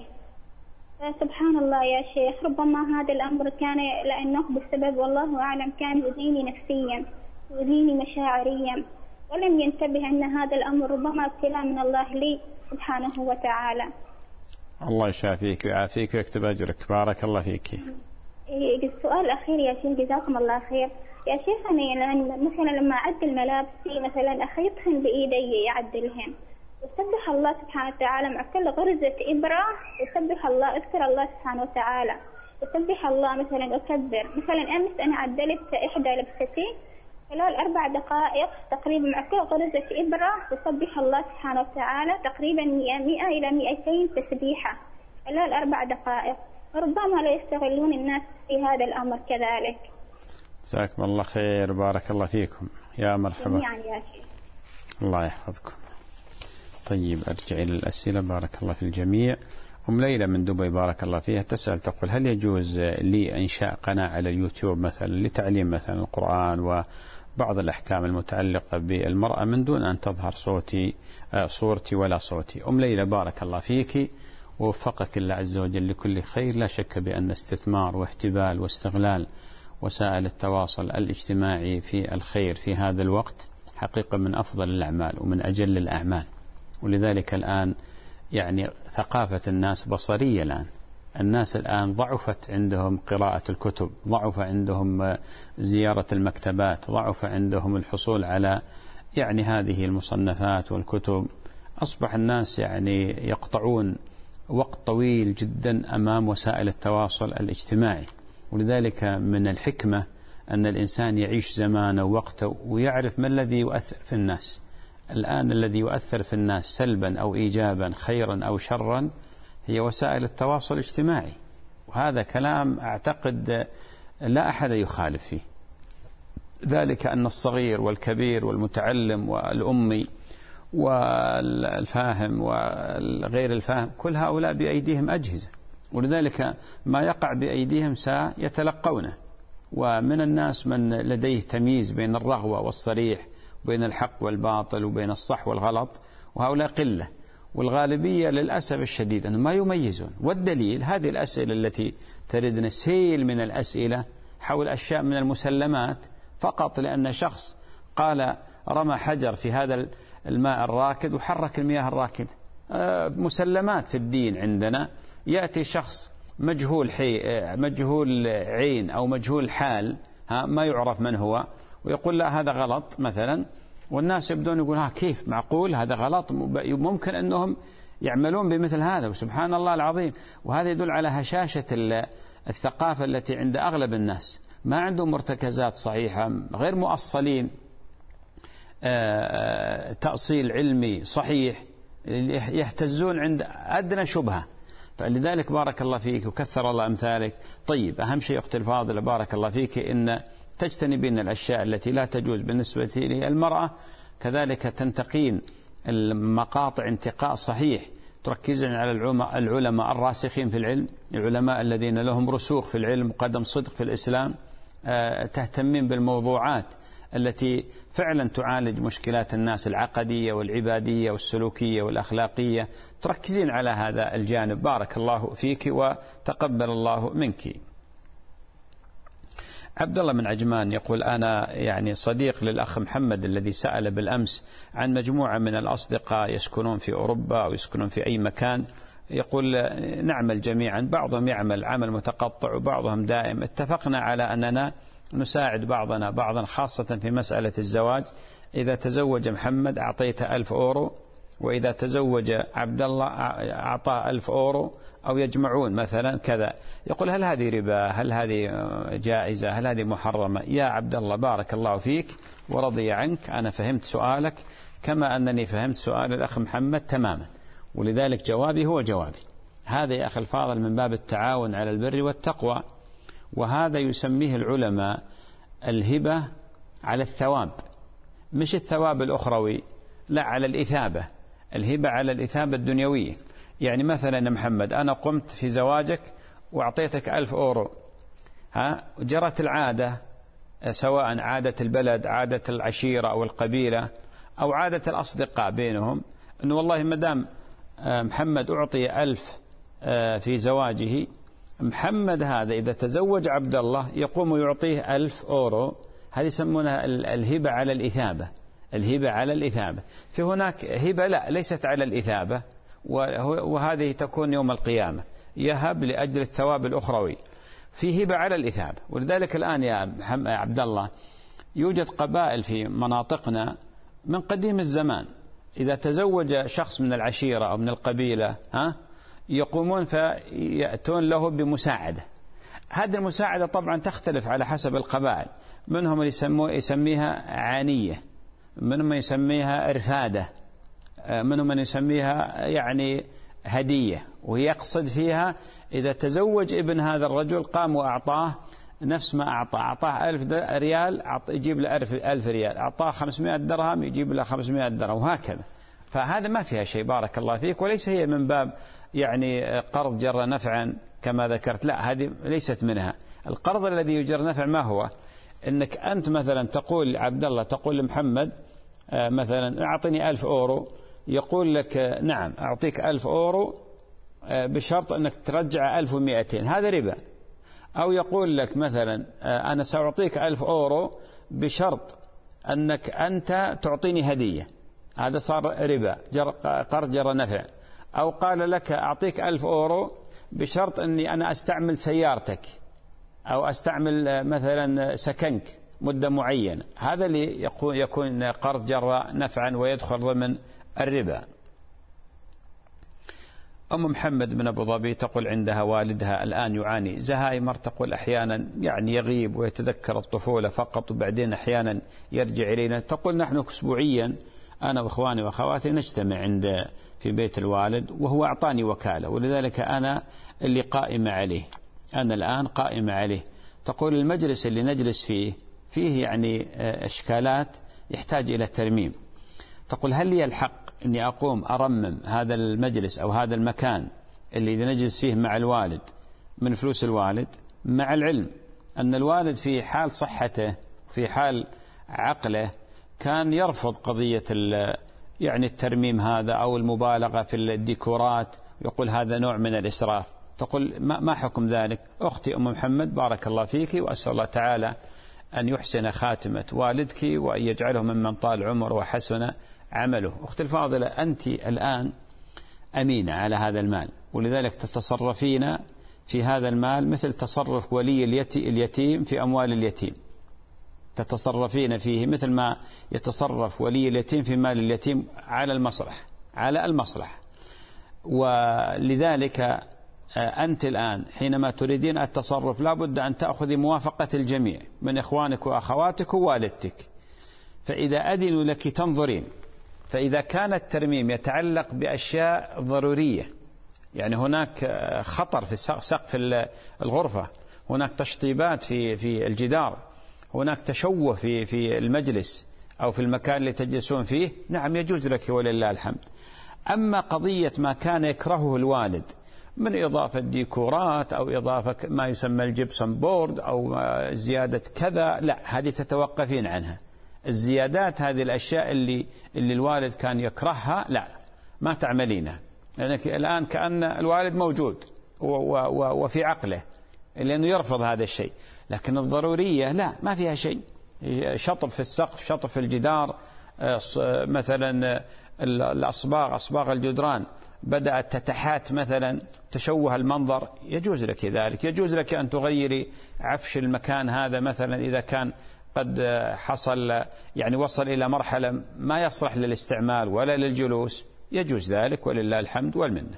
سبحان الله يا شيخ، ربما هذا الأمر كان لأنه بسبب والله أعلم كان يؤذيني نفسيا يؤذيني مشاعريا، ولم ينتبه أن هذا الأمر ربما ابتلاء من الله لي سبحانه وتعالى. الله يشافيك ويعافيك ويكتب أجرك، بارك الله فيك. السؤال الأخير يا شيخ جزاكم الله خير. يا شيخ أنا مثلا لما أعدل ملابسي مثلا أخيطهن بإيدي يعدلهن، وسبح الله سبحانه وتعالى مع كل غرزة إبرة، وسبح الله أذكر الله سبحانه وتعالى، وسبح الله مثلا أكبر. مثلا أمس أنا عدلت إحدى لبستي خلال أربع دقائق تقريبا مع كل غرزة إبرة، وسبح الله سبحانه وتعالى تقريبا مئة إلى مئتين تسبيحة خلال أربع دقائق. ربما لا يستغلون الناس في هذا الأمر كذلك. جزاكم الله خير، بارك الله فيكم، يا مرحبا. يعني يا شيخ الله يحفظكم. طيب أرجع إلى الأسئلة، بارك الله في الجميع. أم ليلى من دبي بارك الله فيها تسأل تقول: هل يجوز لي إنشاء قناة على اليوتيوب مثلا لتعليم مثلا القرآن وبعض الأحكام المتعلقة بالمرأة من دون أن تظهر صوتي صورتي ولا صوتي؟ أم ليلى بارك الله فيك ووفقك الله عز وجل لكل خير. لا شك بأن استثمار واحتبال واستغلال وسائل التواصل الاجتماعي في الخير في هذا الوقت حقيقة من أفضل الأعمال ومن أجل الأعمال، ولذلك الآن يعني ثقافة الناس بصرية. الآن الناس الآن ضعفت عندهم قراءة الكتب، ضعف عندهم زيارة المكتبات، ضعف عندهم الحصول على يعني هذه المصنفات والكتب. أصبح الناس يعني يقطعون وقت طويل جدا أمام وسائل التواصل الاجتماعي، ولذلك من الحكمة أن الإنسان يعيش زمانه ووقته ويعرف ما الذي يؤثر في الناس. الآن الذي يؤثر في الناس سلبا أو إيجابا خيرا أو شرا هي وسائل التواصل الاجتماعي، وهذا كلام أعتقد لا أحد يخالف فيه. ذلك أن الصغير والكبير والمتعلم والأمي والفاهم وغير الفاهم كل هؤلاء بأيديهم أجهزة، ولذلك ما يقع بأيديهم سيتلقونه. ومن الناس من لديه تمييز بين الرغوة والصريح، بين الحق والباطل، وبين الصح والغلط، وهؤلاء قلة. والغالبية للأسف الشديد أنهم ما يميزون. والدليل هذه الأسئلة التي تردنا سيل من الأسئلة حول أشياء من المسلمات فقط لأن شخص قال رمى حجر في هذا الماء الراكد وحرك المياه الراكدة. مسلمات في الدين عندنا. يأتي شخص مجهول حي مجهول عين أو مجهول حال، ها ما يعرف من هو، ويقول لا هذا غلط مثلا، والناس يبدون يقول ها كيف معقول هذا غلط؟ ممكن أنهم يعملون بمثل هذا، وسبحان الله العظيم. وهذا يدل على هشاشة الثقافة التي عند أغلب الناس، ما عندهم مرتكزات صحيحة، غير مؤصلين تأصيل علمي صحيح، يهتزون عند أدنى شبهة. فلذلك بارك الله فيك وكثر الله أمثالك. طيب أهم شيء أختي الفاضلة بارك الله فيك إن تجتنبين الأشياء التي لا تجوز بالنسبة للمرأة، كذلك تنتقين المقاطع انتقاء صحيح، تركزين على العلماء الراسخين في العلم، العلماء الذين لهم رسوخ في العلم وقدم صدق في الإسلام، تهتمين بالموضوعات التي فعلا تعالج مشكلات الناس العقدية والعبادية والسلوكية والأخلاقية، تركزين على هذا الجانب. بارك الله فيك وتقبل الله منك. عبد الله من عجمان يقول: أنا يعني صديق للأخ محمد الذي سأل بالأمس عن مجموعة من الأصدقاء يسكنون في أوروبا أو يسكنون في أي مكان. يقول: نعمل جميعا، بعضهم يعمل عمل متقطع وبعضهم دائم. اتفقنا على أننا نساعد بعضنا بعضا، خاصة في مسألة الزواج. إذا تزوج محمد أعطيته ألف أورو، وإذا تزوج عبد الله أعطاه ألف أورو، أو يجمعون مثلا كذا. يقول: هل هذه ربا؟ هل هذه جائزة؟ هل هذه محرمة؟ يا عبد الله بارك الله فيك ورضي عنك، أنا فهمت سؤالك كما أنني فهمت سؤال الأخ محمد تماما، ولذلك جوابي هو جوابي. هذا يا أخي الفاضل من باب التعاون على البر والتقوى، وهذا يسميه العلماء الهبة على الثواب، مش الثواب الأخروي، لا، على الإثابة. الهبة على الإثابة الدنيوية. يعني مثلا محمد أنا قمت في زواجك وأعطيتك ألف أورو، ها جرت العادة، سواء عادة البلد، عادة العشيرة أو القبيلة، أو عادة الأصدقاء بينهم، أنه والله مدام محمد أعطي ألف في زواجه، محمد هذا إذا تزوج عبد الله يقوم ويعطيه ألف أورو. هذه يسمونها الهبة على الإثابة، الهبة على الإثابة. في هناك هبة لا ليست على الإثابة، وهذه تكون يوم القيامة، يهب لأجل الثواب الأخروي. في هبة على الإثابة. ولذلك الآن يا عبد الله يوجد قبائل في مناطقنا من قديم الزمان، إذا تزوج شخص من العشيرة أو من القبيلة ها يقومون فيأتون له بمساعدة. هذه المساعدة طبعا تختلف على حسب القبائل، منهم اللي يسموه يسميها عانية، منهم من يسميها إرفادة، منهم من يسميها يعني هدية، ويقصد فيها إذا تزوج ابن هذا الرجل قام وأعطاه نفس ما أعطاه، أعطاه ألف ريال يجيب له ألف ريال، أعطاه خمسمائة درهم يجيب له خمسمائة درهم، وهكذا. فهذا ما فيها شيء بارك الله فيك، وليس هي من باب يعني قرض جر نفعا كما ذكرت، لا هذه ليست منها. القرض الذي يجر نفع ما هو؟ إنك أنت مثلا تقول عبد الله، تقول لمحمد مثلا أعطني ألف أورو، يقول لك نعم أعطيك ألف أورو بشرط أنك ترجع ألف ومئتين، هذا ربا. أو يقول لك مثلا أنا سأعطيك ألف أورو بشرط أنك أنت تعطيني هدية، هذا صار ربا، جر قرض جر نفع. أو قال لك أعطيك ألف أورو بشرط أني أنا أستعمل سيارتك أو أستعمل مثلا سكنك مدة معينة، هذا اللي يكون قرض جر نفعا ويدخل ضمن الربا. أم محمد من أبو ظبي تقول عندها والدها الآن يعاني زهايمر، تقول أحيانا يعني يغيب ويتذكر الطفولة فقط، وبعدين أحيانا يرجع إلينا. تقول نحن أسبوعيا أنا وإخواني وأخواتي نجتمع عند في بيت الوالد، وهو أعطاني وكالة، ولذلك أنا اللي قائمة عليه، أنا الآن قائمة عليه. تقول المجلس اللي نجلس فيه فيه يعني إشكالات يحتاج إلى ترميم. تقول هل لي الحق أني أقوم أرمم هذا المجلس أو هذا المكان اللي نجلس فيه مع الوالد من فلوس الوالد، مع العلم أن الوالد في حال صحته في حال عقله كان يرفض قضية يعني الترميم هذا أو المبالغة في الديكورات، يقول هذا نوع من الإسراف. تقول ما حكم ذلك؟ أختي أم محمد بارك الله فيك، وأسأل الله تعالى أن يحسن خاتمة والدك وأن يجعله ممن طال عمر وحسن عمله. أختي الفاضلة أنت الآن أمينة على هذا المال، ولذلك تتصرفين في هذا المال مثل تصرف ولي اليتيم في أموال اليتيم، تتصرفين فيه مثل ما يتصرف ولي اليتيم في مال اليتيم على المصلح على المصلح. ولذلك أنت الآن حينما تريدين التصرف لا بد أن تأخذي موافقة الجميع من إخوانك وأخواتك ووالدتك، فإذا أذنوا لك تنظرين. فإذا كان الترميم يتعلق بأشياء ضرورية، يعني هناك خطر في سقف الغرفة، هناك تشطيبات في في الجدار، هناك تشوه في في المجلس أو في المكان اللي تجلسون فيه، نعم يجوز لك ولله الحمد. أما قضية ما كان يكرهه الوالد من إضافة ديكورات أو إضافة ما يسمى الجبسون بورد أو زيادة كذا، لا هذه تتوقفين عنها. الزيادات هذه الأشياء اللي اللي الوالد كان يكرهها لا ما تعملينها، لأنك الآن كأن الوالد موجود وفي عقله لأنه يرفض هذا الشيء. لكن الضرورية لا ما فيها شيء، شطب في السقف، شطب في الجدار، مثلا الأصباغ أصباغ الجدران بدأت تتحات مثلا تشوه المنظر، يجوز لك ذلك. يجوز لك أن تغيري عفش المكان هذا مثلا إذا كان قد حصل يعني وصل إلى مرحلة ما يصلح للاستعمال ولا للجلوس، يجوز ذلك ولله الحمد والمنة.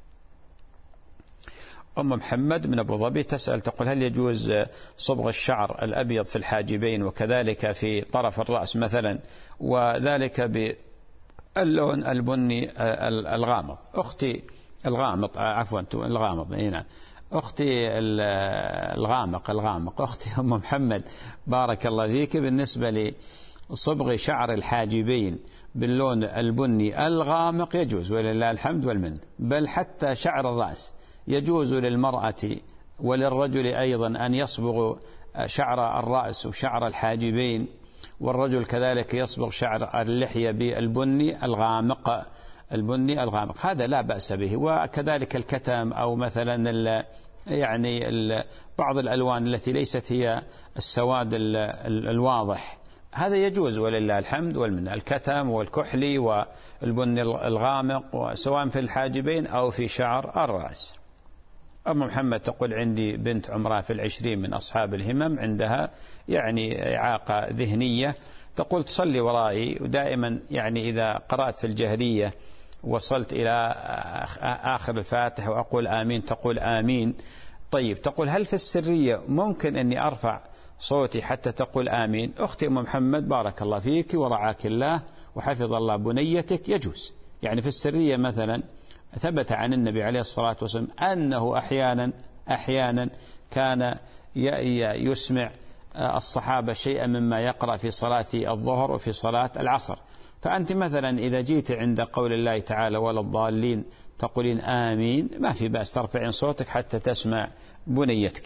أم محمد من أبو ظبي تسأل تقول هل يجوز صبغ الشعر الأبيض في الحاجبين وكذلك في طرف الرأس مثلا، وذلك باللون البني الغامض؟ أختي الغامض عفوا الغامض هنا أختي الغامق الغامق أختي أم محمد بارك الله فيك، بالنسبة لصبغ شعر الحاجبين باللون البني الغامق يجوز ولله الحمد والمن، بل حتى شعر الرأس يجوز للمرأة وللرجل أيضا أن يصبغ شعر الرأس وشعر الحاجبين، والرجل كذلك يصبغ شعر اللحية بالبني الغامق، البني الغامق، هذا لا بأس به. وكذلك الكتم أو مثلا ال يعني ال بعض الألوان التي ليست هي السواد ال ال الواضح، هذا يجوز ولله الحمد والمنة، الكتم والكحلي والبني الغامق، سواء في الحاجبين أو في شعر الرأس. أم محمد تقول عندي بنت عمرها في العشرين من أصحاب الهمم، عندها يعني إعاقة ذهنية، تقول تصلي ورائي، ودائما يعني إذا قرأت في الجهرية وصلت إلى آخر الفاتحة وأقول آمين تقول آمين. طيب تقول هل في السرية ممكن أني أرفع صوتي حتى تقول آمين؟ أختي أم محمد بارك الله فيك ورعاك الله وحفظ الله بنيتك، يجوز. يعني في السرية مثلا ثبت عن النبي عليه الصلاة والسلام أنه أحيانا أحيانا كان يسمع الصحابة شيئا مما يقرأ في صلاة الظهر وفي صلاة العصر. فأنت مثلا إذا جيت عند قول الله تعالى ولا الضالين تقولين آمين، ما في بأس ترفعين صوتك حتى تسمع بنيتك.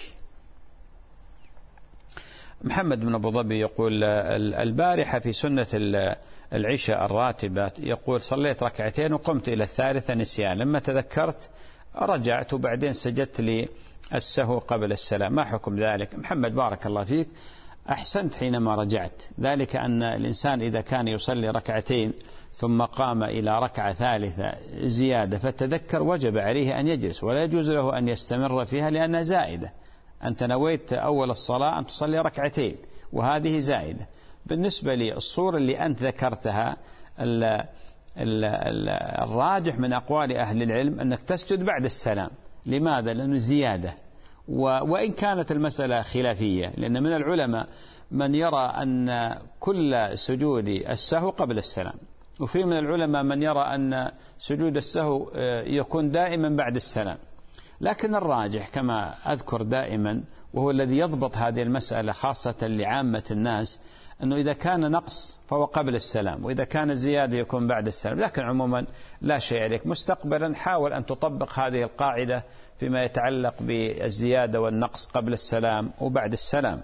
محمد بن أبو ظبي يقول البارحة في سنة العشاء الراتبة يقول صليت ركعتين وقمت إلى الثالثة نسيان، لما تذكرت رجعت وبعدين سجدت لي السهو قبل السلام، ما حكم ذلك؟ محمد بارك الله فيك، أحسنت حينما رجعت، ذلك أن الإنسان إذا كان يصلي ركعتين ثم قام إلى ركعة ثالثة زيادة فتذكر وجب عليه أن يجلس، ولا يجوز له أن يستمر فيها لأنها زائدة. أنت نويت أول الصلاة أن تصلي ركعتين وهذه زائدة. بالنسبة للصورة اللي أنت ذكرتها ال ال ال الراجح من أقوال أهل العلم أنك تسجد بعد السلام. لماذا؟ لأنه زيادة، وإن كانت المسألة خلافية، لأن من العلماء من يرى أن كل سجود السهو قبل السلام، وفي من العلماء من يرى أن سجود السهو يكون دائما بعد السلام. لكن الراجح كما أذكر دائما، وهو الذي يضبط هذه المسألة خاصة لعامة الناس، أنه إذا كان نقص فهو قبل السلام، وإذا كان زيادة يكون بعد السلام. لكن عموما لا شيء عليك، مستقبلا حاول أن تطبق هذه القاعدة فيما يتعلق بالزيادة والنقص قبل السلام وبعد السلام.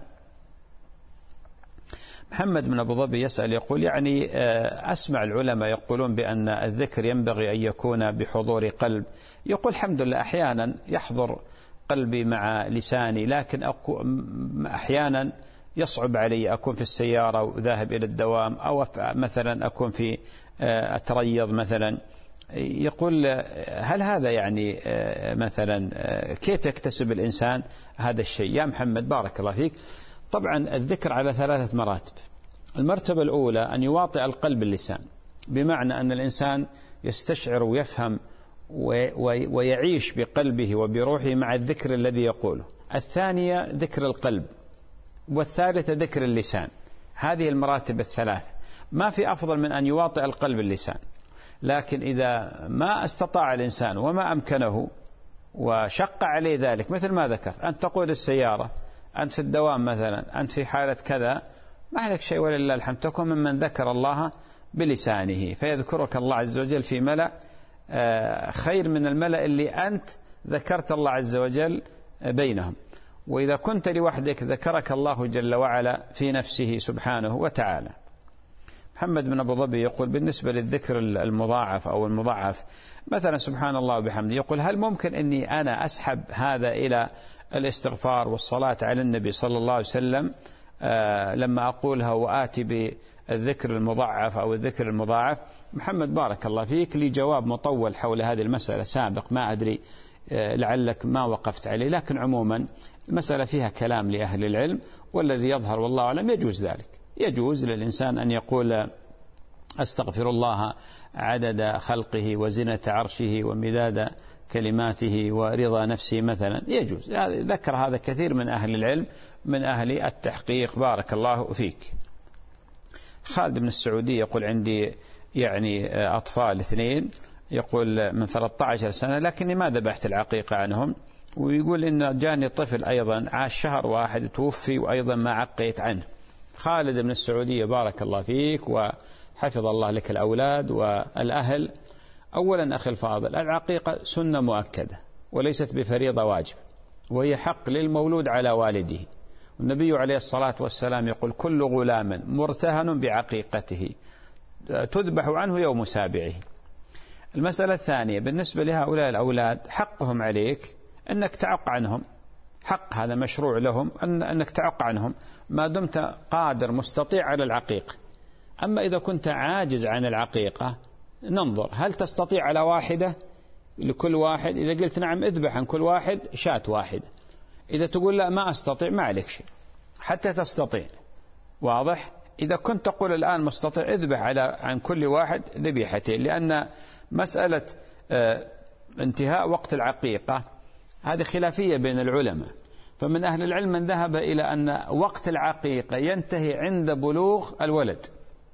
محمد بن أبو ظبي يسأل يقول يعني أسمع العلماء يقولون بأن الذكر ينبغي أن يكون بحضور قلب. يقول الحمد لله أحيانا يحضر قلبي مع لساني، لكن أحيانا يصعب علي، أكون في السيارة وذاهب إلى الدوام، أو مثلا أكون في أتريض مثلا. يقول هل هذا يعني مثلا كيف يكتسب الإنسان هذا الشيء؟ يا محمد بارك الله فيك، طبعا الذكر على ثلاثة مراتب. المرتبة الأولى أن يواطئ القلب اللسان، بمعنى أن الإنسان يستشعر ويفهم ويعيش بقلبه وبروحه مع الذكر الذي يقوله. الثانية ذكر القلب، والثالثة ذكر اللسان. هذه المراتب الثلاث، ما في أفضل من أن يواطئ القلب اللسان. لكن إذا ما استطاع الإنسان وما أمكنه وشق عليه ذلك، مثل ما ذكرت، أنت تقود السيارة، أنت في الدوام مثلا، أنت في حالة كذا، ما عليك شيء ولله الحمد، تكون ممن ذكر الله بلسانه، فيذكرك الله عز وجل في ملأ خير من الملأ اللي أنت ذكرت الله عز وجل بينهم. وإذا كنت لوحدك ذكرك الله جل وعلا في نفسه سبحانه وتعالى. محمد بن أبو ظبي يقول بالنسبة للذكر المضاعف أو المضاعف، مثلا سبحان الله وبحمده، يقول هل ممكن أني أنا أسحب هذا إلى الاستغفار والصلاة على النبي صلى الله عليه وسلم آه لما أقولها وآتي بالذكر المضاعف أو الذكر المضاعف؟ محمد بارك الله فيك، لي جواب مطول حول هذه المسألة سابق، ما أدري آه لعلك ما وقفت عليه، لكن عموما المسألة فيها كلام لأهل العلم، والذي يظهر والله أعلم يجوز ذلك. يجوز للإنسان أن يقول أستغفر الله عدد خلقه وزنة عرشه ومداد كلماته ورضا نفسه مثلا، يجوز. ذكر هذا كثير من أهل العلم من أهل التحقيق، بارك الله فيك. خالد بن السعودي يقول عندي يعني أطفال اثنين، يقول من ثلاثة عشر سنة، لكني ما ذبحت العقيقة عنهم، ويقول إن جاني طفل أيضا عاش شهر واحد توفي وأيضا ما عقيت عنه. خالد بن السعودية بارك الله فيك وحفظ الله لك الأولاد والأهل. أولا أخي الفاضل، العقيقة سنة مؤكدة وليست بفريضة واجب، وهي حق للمولود على والده. النبي عليه الصلاة والسلام يقول كل غلام مرتهن بعقيقته تذبح عنه يوم سابعه. المسألة الثانية بالنسبة لهؤلاء الأولاد حقهم عليك أنك تعق عنهم، حق هذا مشروع لهم أن أنك تعق عنهم ما دمت قادر مستطيع على العقيقة. أما إذا كنت عاجز عن العقيقة ننظر هل تستطيع على واحدة لكل واحد. إذا قلت نعم اذبح عن كل واحد شاة واحدة. إذا تقول لا ما أستطيع ما عليك شيء حتى تستطيع. واضح؟ إذا كنت تقول الآن مستطيع اذبح على عن كل واحد ذبيحتين، لأن مسألة اه انتهاء وقت العقيقة هذه خلافية بين العلماء. فمن أهل العلم من ذهب إلى أن وقت العقيقة ينتهي عند بلوغ الولد،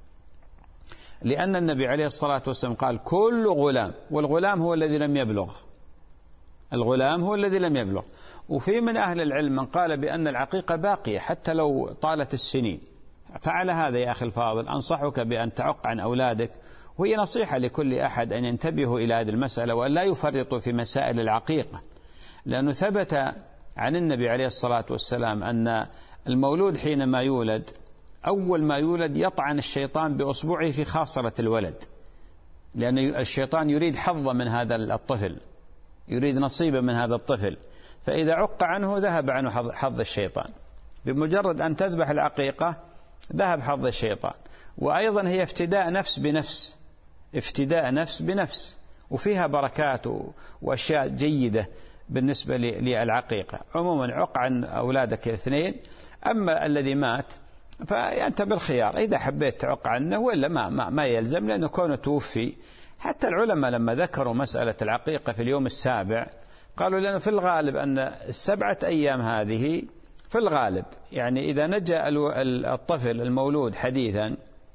لأن النبي عليه الصلاة والسلام قال كل غلام، والغلام هو الذي لم يبلغ، الغلام هو الذي لم يبلغ. وفي من أهل العلم من قال بأن العقيقة باقية حتى لو طالت السنين. فعلى هذا يا أخي الفاضل أنصحك بأن تعق عن أولادك، وهي نصيحة لكل أحد أن ينتبهوا إلى هذه المسألة وأن لا يفرطوا في مسائل العقيقة، لأنه ثبت عن النبي عليه الصلاة والسلام أن المولود حينما يولد أول ما يولد يطعن الشيطان بأصبعه في خاصرة الولد، لأن الشيطان يريد حظا من هذا الطفل، يريد نصيبا من هذا الطفل، فإذا عق عنه ذهب عنه حظ الشيطان. بمجرد أن تذبح العقيقة ذهب حظ الشيطان. وأيضا هي افتداء نفس بنفس، افتداء نفس بنفس، وفيها بركات وأشياء جيدة بالنسبة للعقيقة. عموما عق عن أولادك الاثنين. أما الذي مات فأنت بالخيار، إذا حبيت تعق عنه ولا ما, ما, ما يلزم، لأنه كونه توفي. حتى العلماء لما ذكروا مسألة العقيقة في اليوم السابع قالوا لأنه في الغالب أن السبعة أيام هذه في الغالب يعني إذا نجا الطفل المولود حديثا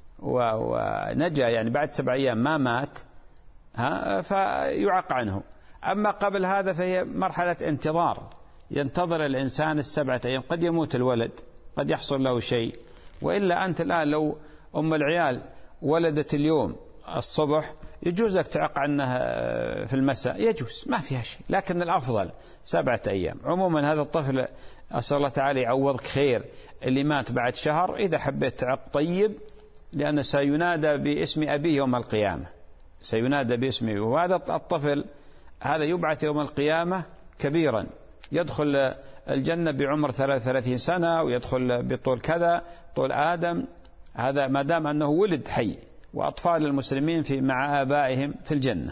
ونجا يعني بعد سبع أيام ما مات ها فيعق عنه. أما قبل هذا فهي مرحلة انتظار، ينتظر الإنسان السبعة أيام، قد يموت الولد، قد يحصل له شيء. وإلا أنت الآن لو أم العيال ولدت اليوم الصبح يجوز لك تعق عنها في المساء، يجوز ما فيها شيء، لكن الأفضل سبعة أيام. عموما هذا الطفل أسأل الله تعالى يعوضك خير اللي مات بعد شهر، إذا حبيت تعق طيب، لأنه سينادى باسم أبيه يوم القيامة، سينادى باسمه. وهذا الطفل هذا يبعث يوم القيامة كبيرا، يدخل الجنة بعمر ثلاث وثلاثين سنة ويدخل بطول كذا طول آدم، هذا ما دام أنه ولد حي. وأطفال المسلمين في مع آبائهم في الجنة.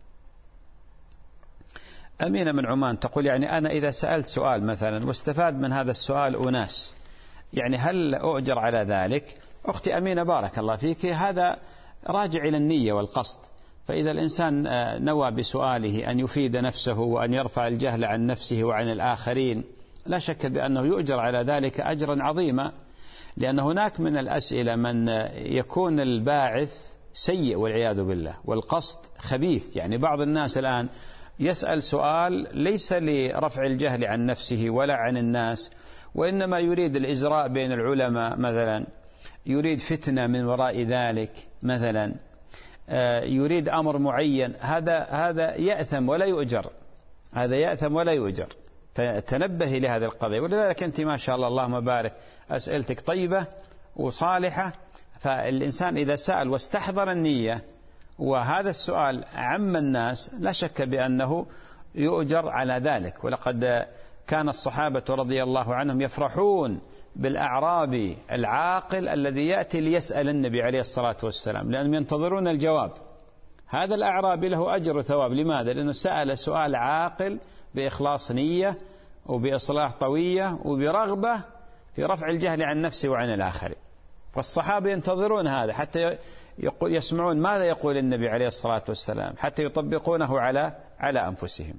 أمينة من عمان تقول يعني أنا إذا سألت سؤال مثلا واستفاد من هذا السؤال أناس، يعني هل أؤجر على ذلك؟ أختي أمينة بارك الله فيك، هذا راجع إلى النية والقصد. فإذا الإنسان نوى بسؤاله أن يفيد نفسه وأن يرفع الجهل عن نفسه وعن الآخرين، لا شك بأنه يؤجر على ذلك أجرا عظيما. لأن هناك من الأسئلة من يكون الباعث سيء والعياذ بالله، والقصد خبيث. يعني بعض الناس الآن يسأل سؤال ليس لرفع الجهل عن نفسه ولا عن الناس، وإنما يريد الإزراء بين العلماء مثلا، يريد فتنة من وراء ذلك مثلا، يريد أمر معين. هذا هذا يأثم ولا يؤجر، هذا يأثم ولا يؤجر. فتنبهي لهذه القضية. ولذلك أنت ما شاء الله اللهم بارك أسئلتك طيبة وصالحة. فالإنسان إذا سأل واستحضر النية وهذا السؤال عم الناس لا شك بأنه يؤجر على ذلك. ولقد كان الصحابة رضي الله عنهم يفرحون بالأعرابي العاقل الذي يأتي ليسأل النبي عليه الصلاة والسلام، لأنهم ينتظرون الجواب. هذا الأعرابي له أجر وثواب. لماذا؟ لأنه سأل سؤال عاقل بإخلاص نية وبإصلاح طوية وبرغبة في رفع الجهل عن نفسه وعن الآخرين. والصحابة ينتظرون هذا حتى يقول يسمعون ماذا يقول النبي عليه الصلاة والسلام، حتى يطبقونه على على أنفسهم.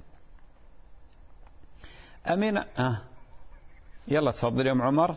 أمين آه. يلا تفضل يا أم عمر.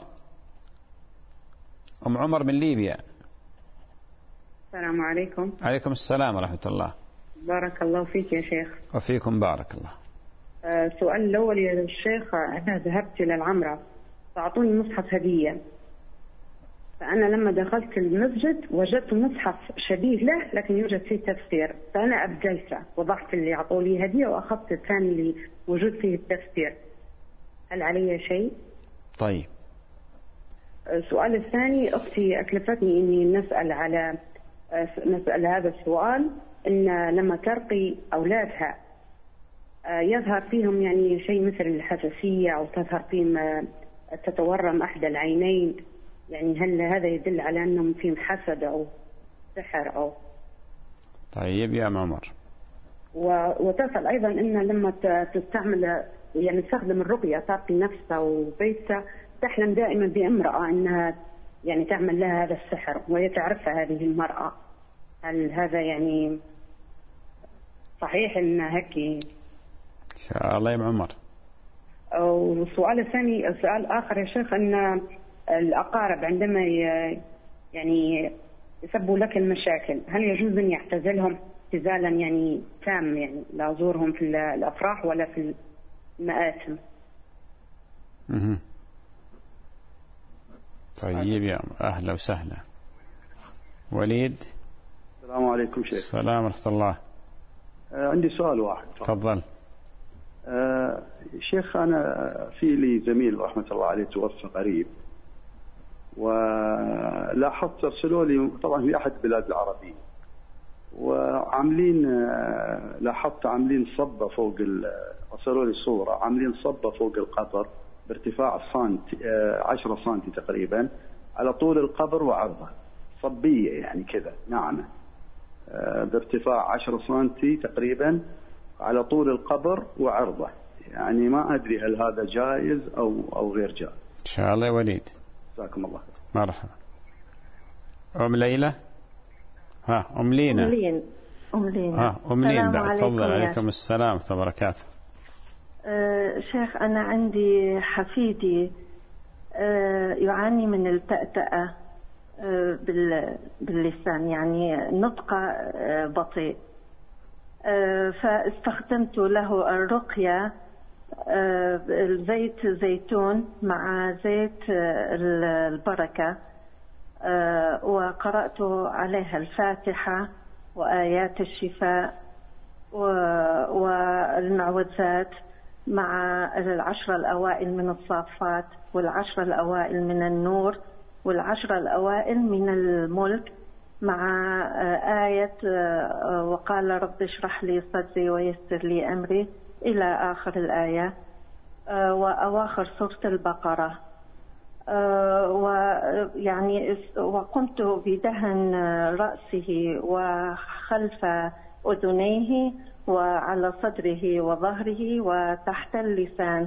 أم عمر من ليبيا. السلام عليكم. عليكم السلام ورحمة الله. بارك الله فيك يا شيخ. وفيكم بارك الله. آه سؤال الأول يا شيخ، أنا ذهبت إلى العمرة فأعطوني مصحف هدية، فأنا لما دخلت المسجد وجدت مصحف شبيه له لكن يوجد فيه تفسير، فأنا أبدلته وضعت اللي أعطوا لي هدية وأخذت الثاني اللي وجود فيه التفسير. هل علي شيء؟ طيب. السؤال الثاني، أختي أكلفتني إني نسأل على نسأل هذا السؤال، إن لما ترقي أولادها يظهر فيهم يعني شيء مثل الحساسية أو تظهر فيهم تتورم أحد العينين، يعني هل هذا يدل على أنهم فيهم حسد أو سحر أو؟ طيب يا عمر. وتسأل أيضا إن لما تستعمل يعني تستخدم الرقية ترقي نفسها وبيتها، تحلم دائما بامرأة إنها يعني تعمل لها هذا السحر وهي تعرفها هذه المرأة، هل هذا يعني صحيح إن هيك؟ إن شاء الله يا عمر. والسؤال الثاني، سؤال آخر يا شيخ، أن الأقارب عندما يعني يسبوا لك المشاكل، هل يجوز أن يعتزلهم اعتزالا يعني تام، يعني لا أزورهم في الأفراح ولا في المآتم؟ اها طيب يا أهلا وسهلا. وليد. السلام عليكم شيخ. السلام ورحمة الله. آه عندي سؤال واحد. تفضل. آه شيخ، أنا في لي زميل رحمة الله عليه توفى قريب، ولاحظت أرسلوا لي طبعا في أحد البلاد العربية، وعاملين آه لاحظت عاملين صبة فوق، أرسلوا لي صورة عاملين صبة فوق القبر بارتفاع سنتي آه عشرة سنتي تقريبا على طول القبر وعرضه، صبية يعني كذا ناعمة آه بارتفاع عشرة سنتي تقريبا على طول القبر وعرضه، يعني ما أدري هل هذا جائز أو أو غير جائز. إن شاء الله يا وليد. جزاكم الله. مرحبا. أم ليلى. ها أم لينا. أم لين. أم لين. ها أم لين بعد. تفضل. عليكم السلام ورحمة الله وبركاته. أه شيخ، أنا عندي حفيدي أه يعاني من التأتأة أه باللسان، يعني نطقه أه بطيء، أه فاستخدمت له الرقية أه زيت زيتون مع زيت أه البركة، أه وقرأت عليها الفاتحة وآيات الشفاء والمعوذات مع العشرة الأوائل من الصافات والعشرة الأوائل من النور والعشرة الأوائل من الملك، مع آية وقال رب اشرح لي صدري ويسر لي أمري إلى آخر الآية، وأواخر سورة البقرة. ويعني وقمت بدهن رأسه وخلف أذنيه وعلى صدره وظهره وتحت اللسان،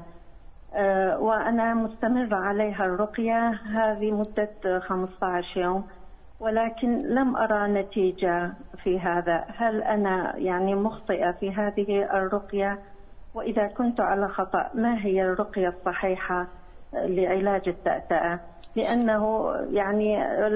وأنا مستمرة عليها الرقية هذه مدة خمسة عشر يوم، ولكن لم أرى نتيجة في هذا. هل أنا يعني مخطئة في هذه الرقية؟ وإذا كنت على خطأ، ما هي الرقية الصحيحة لعلاج التأتأة؟ لأنه يعني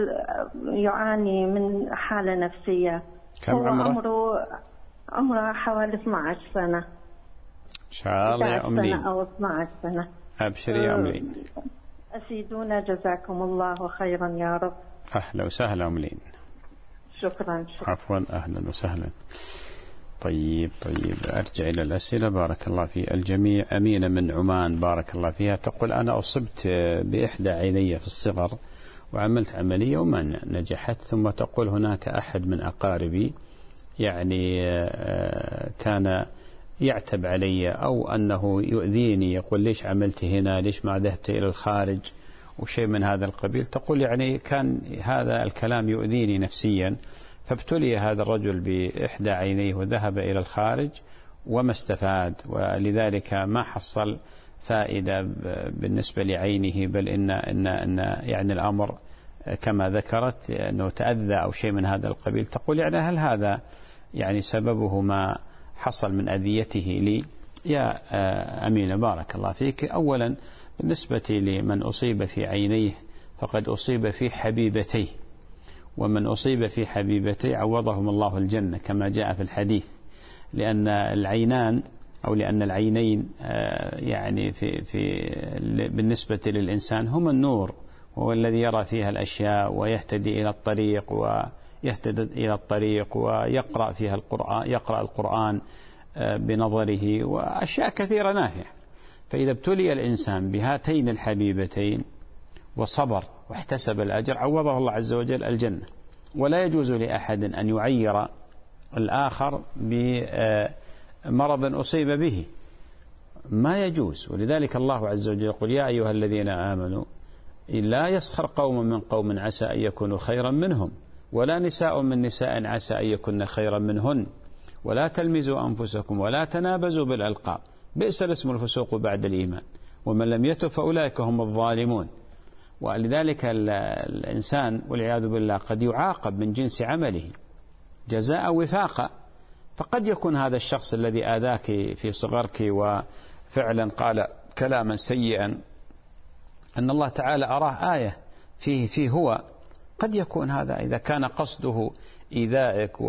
يعاني من حالة نفسية. كم عمره؟ عمره عمره حوالي اثنتي عشرة سنة. إن شاء الله يا أم لين. أو اثنتي عشرة سنة. أبشري يا أم لين. أفيدونا جزاكم الله خيرا يا رب. أهلا وسهلا أم لين. شكرا, شكرا. عفوا أهلا وسهلا. طيب طيب أرجع إلى الأسئلة. بارك الله في الجميع. أمينة من عمان بارك الله فيها تقول أنا أصبت بإحدى عيني في الصغر وعملت عملية وما نجحت، ثم تقول هناك أحد من أقاربي يعني كان يعتب علي أو أنه يؤذيني، يقول ليش عملت هنا، ليش ما ذهبت إلى الخارج وشيء من هذا القبيل. تقول يعني كان هذا الكلام يؤذيني نفسيا، فابتلي هذا الرجل بإحدى عينيه وذهب إلى الخارج وما استفاد، ولذلك ما حصل فائدة بالنسبة لعينه، بل إن, إن, إن يعني الأمر كما ذكرت أنه تأذى أو شيء من هذا القبيل. تقول يعني هل هذا يعني سببه ما حصل من أذيته لي؟ يا أمينة بارك الله فيك، أولا بالنسبة لمن أصيب في عينيه فقد أصيب في حبيبتيه، ومن أصيب في حبيبتيه عوضهم الله الجنة كما جاء في الحديث، لأن العينان أو لأن العينين يعني في في بالنسبة للإنسان هما النور، وهو الذي يرى فيها الأشياء ويهتدي إلى الطريق ويهتدي إلى الطريق ويقرأ فيها القرآن، يقرأ القرآن بنظره وأشياء كثيرة نافعة. فإذا ابتلي الإنسان بهاتين الحبيبتين وصبر واحتسب الأجر عوضه الله عز وجل الجنة. ولا يجوز لأحد أن يعير الآخر بمرض أصيب به، ما يجوز. ولذلك الله عز وجل يقول يا أيها الذين آمنوا لا يسخر قوم من قوم عسى أن يكونوا خيرا منهم ولا نساء من نساء عسى أن يكون خيرا منهن ولا تلمزوا أنفسكم ولا تنابزوا بالألقاب بئس الاسم الفسوق بعد الإيمان ومن لم يتب فأولئك هم الظالمون. ولذلك الإنسان والعياذ بالله قد يعاقب من جنس عمله جزاء وفاقا. فقد يكون هذا الشخص الذي آذاك في صغرك وفعلا قال كلاما سيئا أن الله تعالى أراه آية فيه فيه هو، قد يكون هذا إذا كان قصده إيذائك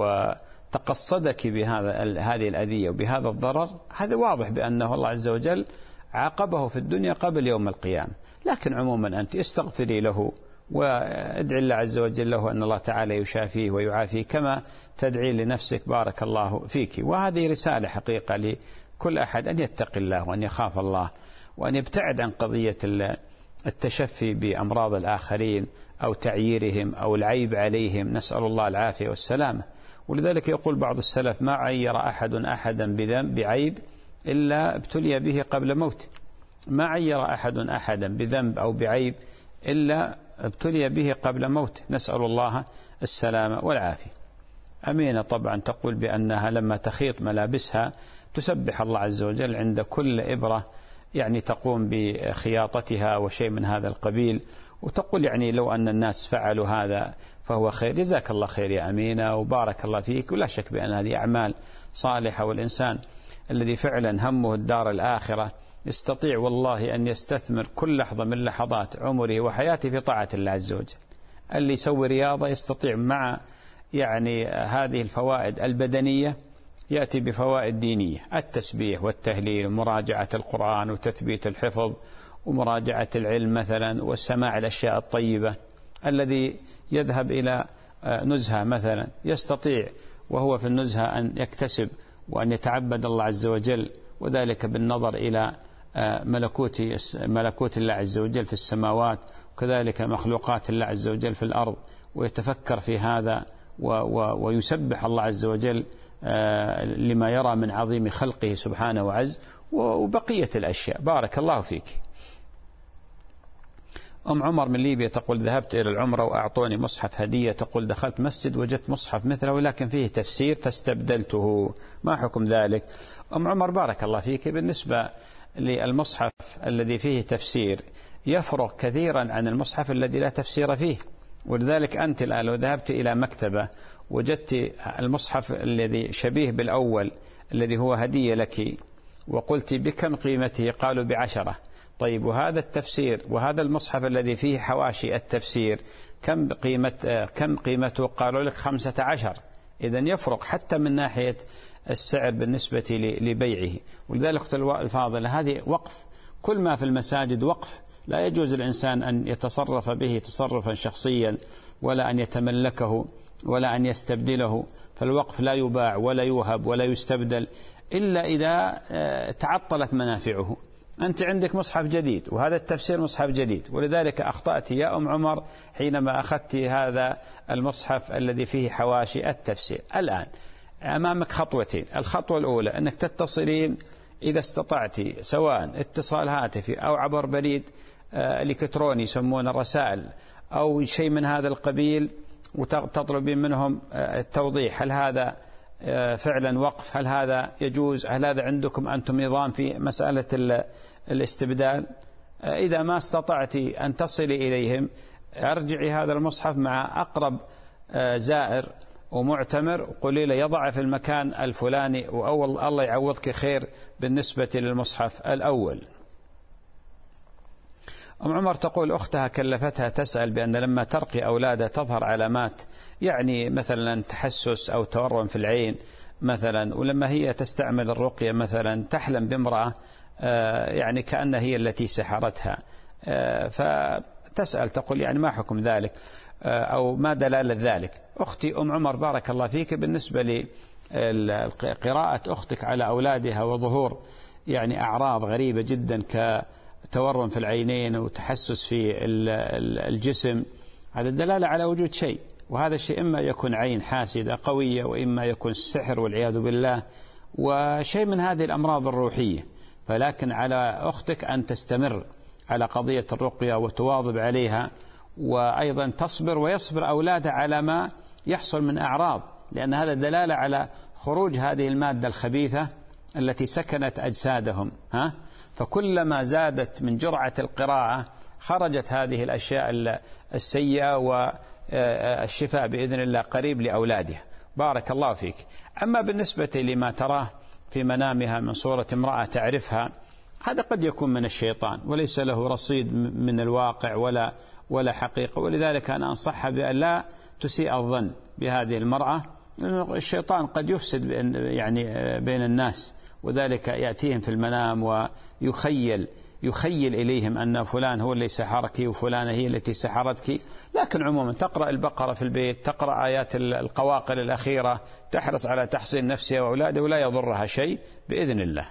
وتقصدك بهذا هذه الأذية وبهذا الضرر، هذا واضح بأنه الله عز وجل عاقبه في الدنيا قبل يوم القيامة. لكن عموما أنت استغفري له وادعي الله عز وجل له أن الله تعالى يشافيه ويعافيه كما تدعي لنفسك بارك الله فيك. وهذه رسالة حقيقة لكل أحد أن يتقي الله وأن يخاف الله وأن يبتعد عن قضية التشفي بأمراض الآخرين أو تعييرهم أو العيب عليهم، نسأل الله العافية والسلامة. ولذلك يقول بعض السلف ما عير أحد أحدا بذنب بعيب إلا ابتلي به قبل موته. ما عير أحد أحدا بذنب أو بعيب إلا ابتلي به قبل موته، نسأل الله السلامة والعافية. أمينة طبعا تقول بأنها لما تخيط ملابسها تسبح الله عز وجل عند كل إبرة يعني تقوم بخياطتها وشيء من هذا القبيل، وتقول يعني لو أن الناس فعلوا هذا فهو خير. جزاك الله خير يا أمينة وبارك الله فيك. ولا شك بأن هذه أعمال صالحة، والإنسان الذي فعلا همه الدار الآخرة يستطيع والله أن يستثمر كل لحظة من لحظات عمره وحياته في طاعة الله عز وجل. اللي يسوي رياضة يستطيع مع يعني هذه الفوائد البدنية يأتي بفوائد دينية، التسبيح والتهليل ومراجعة القرآن وتثبيت الحفظ ومراجعة العلم مثلا والسماع الأشياء الطيبة. الذي يذهب إلى نزهة مثلا يستطيع وهو في النزهة أن يكتسب وأن يتعبد الله عز وجل، وذلك بالنظر إلى ملكوت ملكوت الله عز وجل في السماوات وكذلك مخلوقات الله عز وجل في الأرض، ويتفكر في هذا ويسبح الله عز وجل لما يرى من عظيم خلقه سبحانه وعز وبقية الأشياء. بارك الله فيك. أم عمر من ليبيا تقول ذهبت إلى العمرة وأعطوني مصحف هدية، تقول دخلت مسجد وجدت مصحف مثله ولكن فيه تفسير فاستبدلته، ما حكم ذلك؟ أم عمر بارك الله فيك، بالنسبة للمصحف الذي فيه تفسير يفرق كثيرا عن المصحف الذي لا تفسير فيه. ولذلك أنت الآن لو ذهبت إلى مكتبة وجدت المصحف الذي شبيه بالأول الذي هو هدية لك وقلت بكم قيمته؟ قالوا بعشرة. طيب وهذا التفسير وهذا المصحف الذي فيه حواشي التفسير كم قيمة كم قيمته؟ قالوا لك خمسة عشر. إذن يفرق حتى من ناحية السعر بالنسبة لبيعه. ولذلك أختي الفاضلة هذه وقف، كل ما في المساجد وقف، لا يجوز الإنسان أن يتصرف به تصرفا شخصيا ولا أن يتملكه ولا أن يستبدله. فالوقف لا يباع ولا يوهب ولا يستبدل إلا إذا تعطلت منافعه. أنت عندك مصحف جديد وهذا التفسير مصحف جديد، ولذلك أخطأت يا أم عمر حينما أخذت هذا المصحف الذي فيه حواشي التفسير. الآن أمامك خطوتين، الخطوة الأولى أنك تتصلين إذا استطعت سواء اتصال هاتفي أو عبر بريد الإلكتروني يسمون الرسائل أو شيء من هذا القبيل وتطلبين منهم التوضيح، هل هذا فعلا وقف؟ هل هذا يجوز؟ هل هذا عندكم أنتم نظام في مسألة الاستبدال؟ إذا ما استطعت أن تصلي إليهم ارجعي هذا المصحف مع أقرب زائر ومعتمر وقولي له يضع في المكان الفلاني وأول الله يعوضك خير بالنسبة للمصحف الأول. أم عمر تقول أختها كلفتها تسأل بأن لما ترقي أولادها تظهر علامات يعني مثلا تحسس أو تورم في العين مثلا، ولما هي تستعمل الرقية مثلا تحلم بامرأة يعني كأنها هي التي سحرتها، فتسأل تقول يعني ما حكم ذلك أو ما دلالة ذلك؟ أختي أم عمر بارك الله فيك، بالنسبة لقراءة أختك على أولادها وظهور يعني أعراض غريبة جدا كتورم في العينين وتحسس في الجسم، هذا دلالة على وجود شيء، وهذا الشيء إما يكون عين حاسدة قوية وإما يكون السحر والعياذ بالله وشيء من هذه الأمراض الروحية. فلكن على أختك أن تستمر على قضية الرقية وتواظب عليها، وأيضا تصبر ويصبر أولادها على ما يحصل من أعراض، لأن هذا دلالة على خروج هذه المادة الخبيثة التي سكنت أجسادهم. ها؟ فكلما زادت من جرعة القراءة خرجت هذه الأشياء السيئة والشفاء بإذن الله قريب لأولادها. بارك الله فيك. أما بالنسبة لما تراه في منامها من صورة امرأة تعرفها، هذا قد يكون من الشيطان وليس له رصيد من الواقع ولا ولا حقيقة، ولذلك أنا أنصحها بأن لا تسيء الظن بهذه المرأة، لأن الشيطان قد يفسد يعني بين الناس، وذلك يأتيهم في المنام ويخيل يخيل إليهم أن فلان هو اللي سحرك وفلانة هي التي سحرتك. لكن عموما تقرأ البقرة في البيت، تقرأ آيات القواقل الأخيرة، تحرص على تحصين نفسها وأولادها ولا يضرها شيء بإذن الله.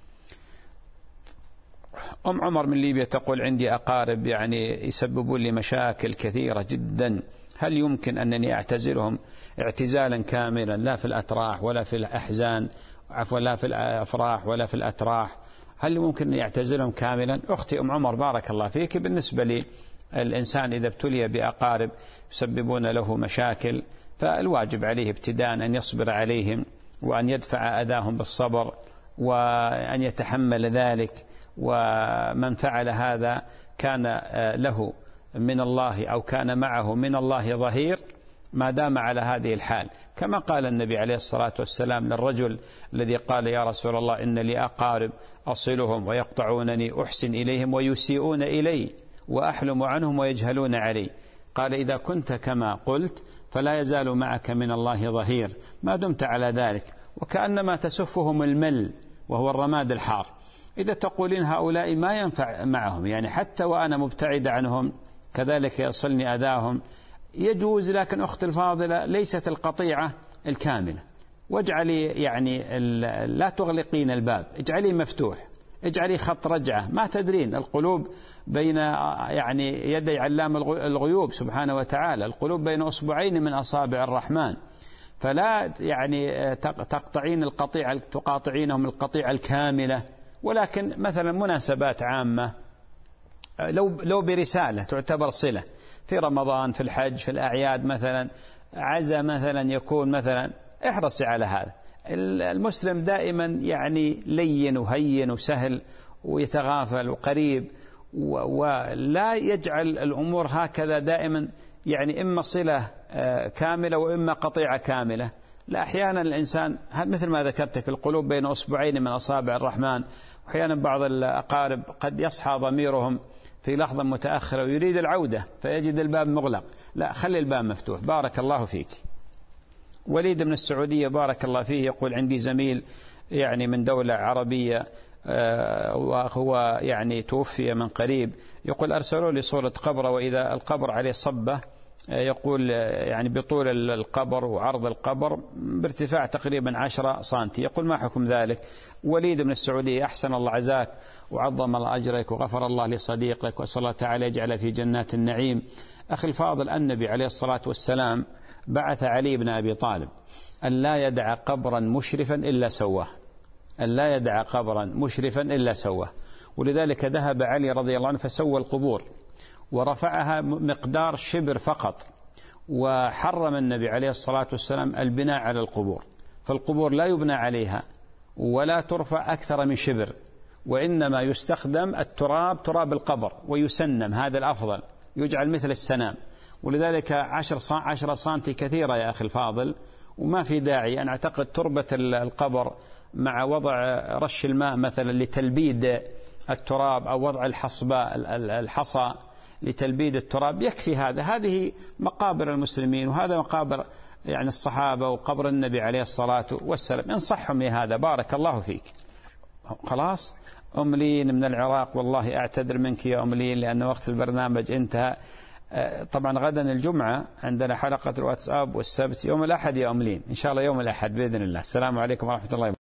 أم عمر من ليبيا تقول: عندي أقارب يعني يسببون لي مشاكل كثيرة جدا، هل يمكن أنني أعتزلهم اعتزالا كاملا، لا في الأتراح ولا في الأحزان، عفوا لا في الأفراح ولا في الأتراح، هل ممكن أن يعتزلهم كاملا؟ أختي أم عمر بارك الله فيك، بالنسبة للإنسان إذا ابتلي بأقارب يسببون له مشاكل فالواجب عليه ابتداء أن يصبر عليهم وأن يدفع أذاهم بالصبر وأن يتحمل ذلك، ومن فعل هذا كان له من الله أو كان معه من الله ظهير ما دام على هذه الحال، كما قال النبي عليه الصلاة والسلام للرجل الذي قال: يا رسول الله إن لي أقارب أصلهم ويقطعونني أحسن إليهم ويسيئون إلي وأحلم عنهم ويجهلون علي، قال: إذا كنت كما قلت فلا يزال معك من الله ظهير ما دمت على ذلك، وكأنما تسفهم المل وهو الرماد الحار. إذا تقولين هؤلاء ما ينفع معهم، يعني حتى وأنا مبتعد عنهم كذلك يصلني أذاهم، يجوز، لكن أخت الفاضلة ليست القطيعة الكاملة، واجعلي يعني لا تغلقين الباب، اجعلي مفتوح، اجعلي خط رجعة، ما تدرين القلوب بين يعني يدي علام الغيوب سبحانه وتعالى، القلوب بين أصبعين من أصابع الرحمن، فلا يعني تقطعين القطيعة تقاطعينهم القطيعة الكاملة، ولكن مثلا مناسبات عامة لو لو برسالة تعتبر صلة، في رمضان، في الحج، في الأعياد مثلا، عزا مثلا يكون مثلا، احرصي على هذا. المسلم دائما يعني لين وهين وسهل ويتغافل وقريب، ولا يجعل الأمور هكذا دائما، يعني إما صلة كاملة وإما قطيعة كاملة. لا، أحيانا الإنسان مثل ما ذكرتك القلوب بين أصبعين من أصابع الرحمن، وأحيانا بعض الأقارب قد يصحى ضميرهم في لحظة متأخرة ويريد العودة فيجد الباب مغلق، لا، خلي الباب مفتوح. بارك الله فيك. وليد من السعودية بارك الله فيه يقول: عندي زميل يعني من دولة عربية وهو يعني توفي من قريب، يقول: أرسلوا لي صورة قبره وإذا القبر عليه صبة، يقول يعني بطول القبر وعرض القبر بارتفاع تقريبا عشرة سنتي، يقول: ما حكم ذلك؟ وليد من السعودية، أحسن الله عزاك وعظم الله أجرك وغفر الله لصديقك، وأسأل الله تعالى يجعل في جنات النعيم. أخي الفاضل، النبي عليه الصلاة والسلام بعث علي بن أبي طالب أن لا يدع قبرا مشرفا إلا سواه، أن لا يدع قبرا مشرفا إلا سواه، ولذلك ذهب علي رضي الله عنه فسوى القبور ورفعها مقدار شبر فقط، وحرم النبي عليه الصلاة والسلام البناء على القبور، فالقبور لا يبنى عليها ولا ترفع أكثر من شبر، وإنما يستخدم التراب تراب القبر ويسنم، هذا الأفضل، يجعل مثل السنام، ولذلك عشر عشر سنتي كثيرة يا أخي الفاضل، وما في داعي. أنا أعتقد تربة القبر مع وضع رش الماء مثلا لتلبيد التراب أو وضع الحصباء الحصى لتلبيد التراب يكفي هذا. هذه مقابر المسلمين وهذا مقابر يعني الصحابة وقبر النبي عليه الصلاة والسلام، انصحهم بهذا. بارك الله فيك. خلاص. أم لين من العراق، والله أعتذر منك يا أم لين لأن وقت البرنامج انتهى. طبعا غدا الجمعة عندنا حلقة الواتساب، والسبت يوم الأحد يا أم لين، إن شاء الله يوم الأحد بإذن الله. السلام عليكم ورحمة الله وبركاته.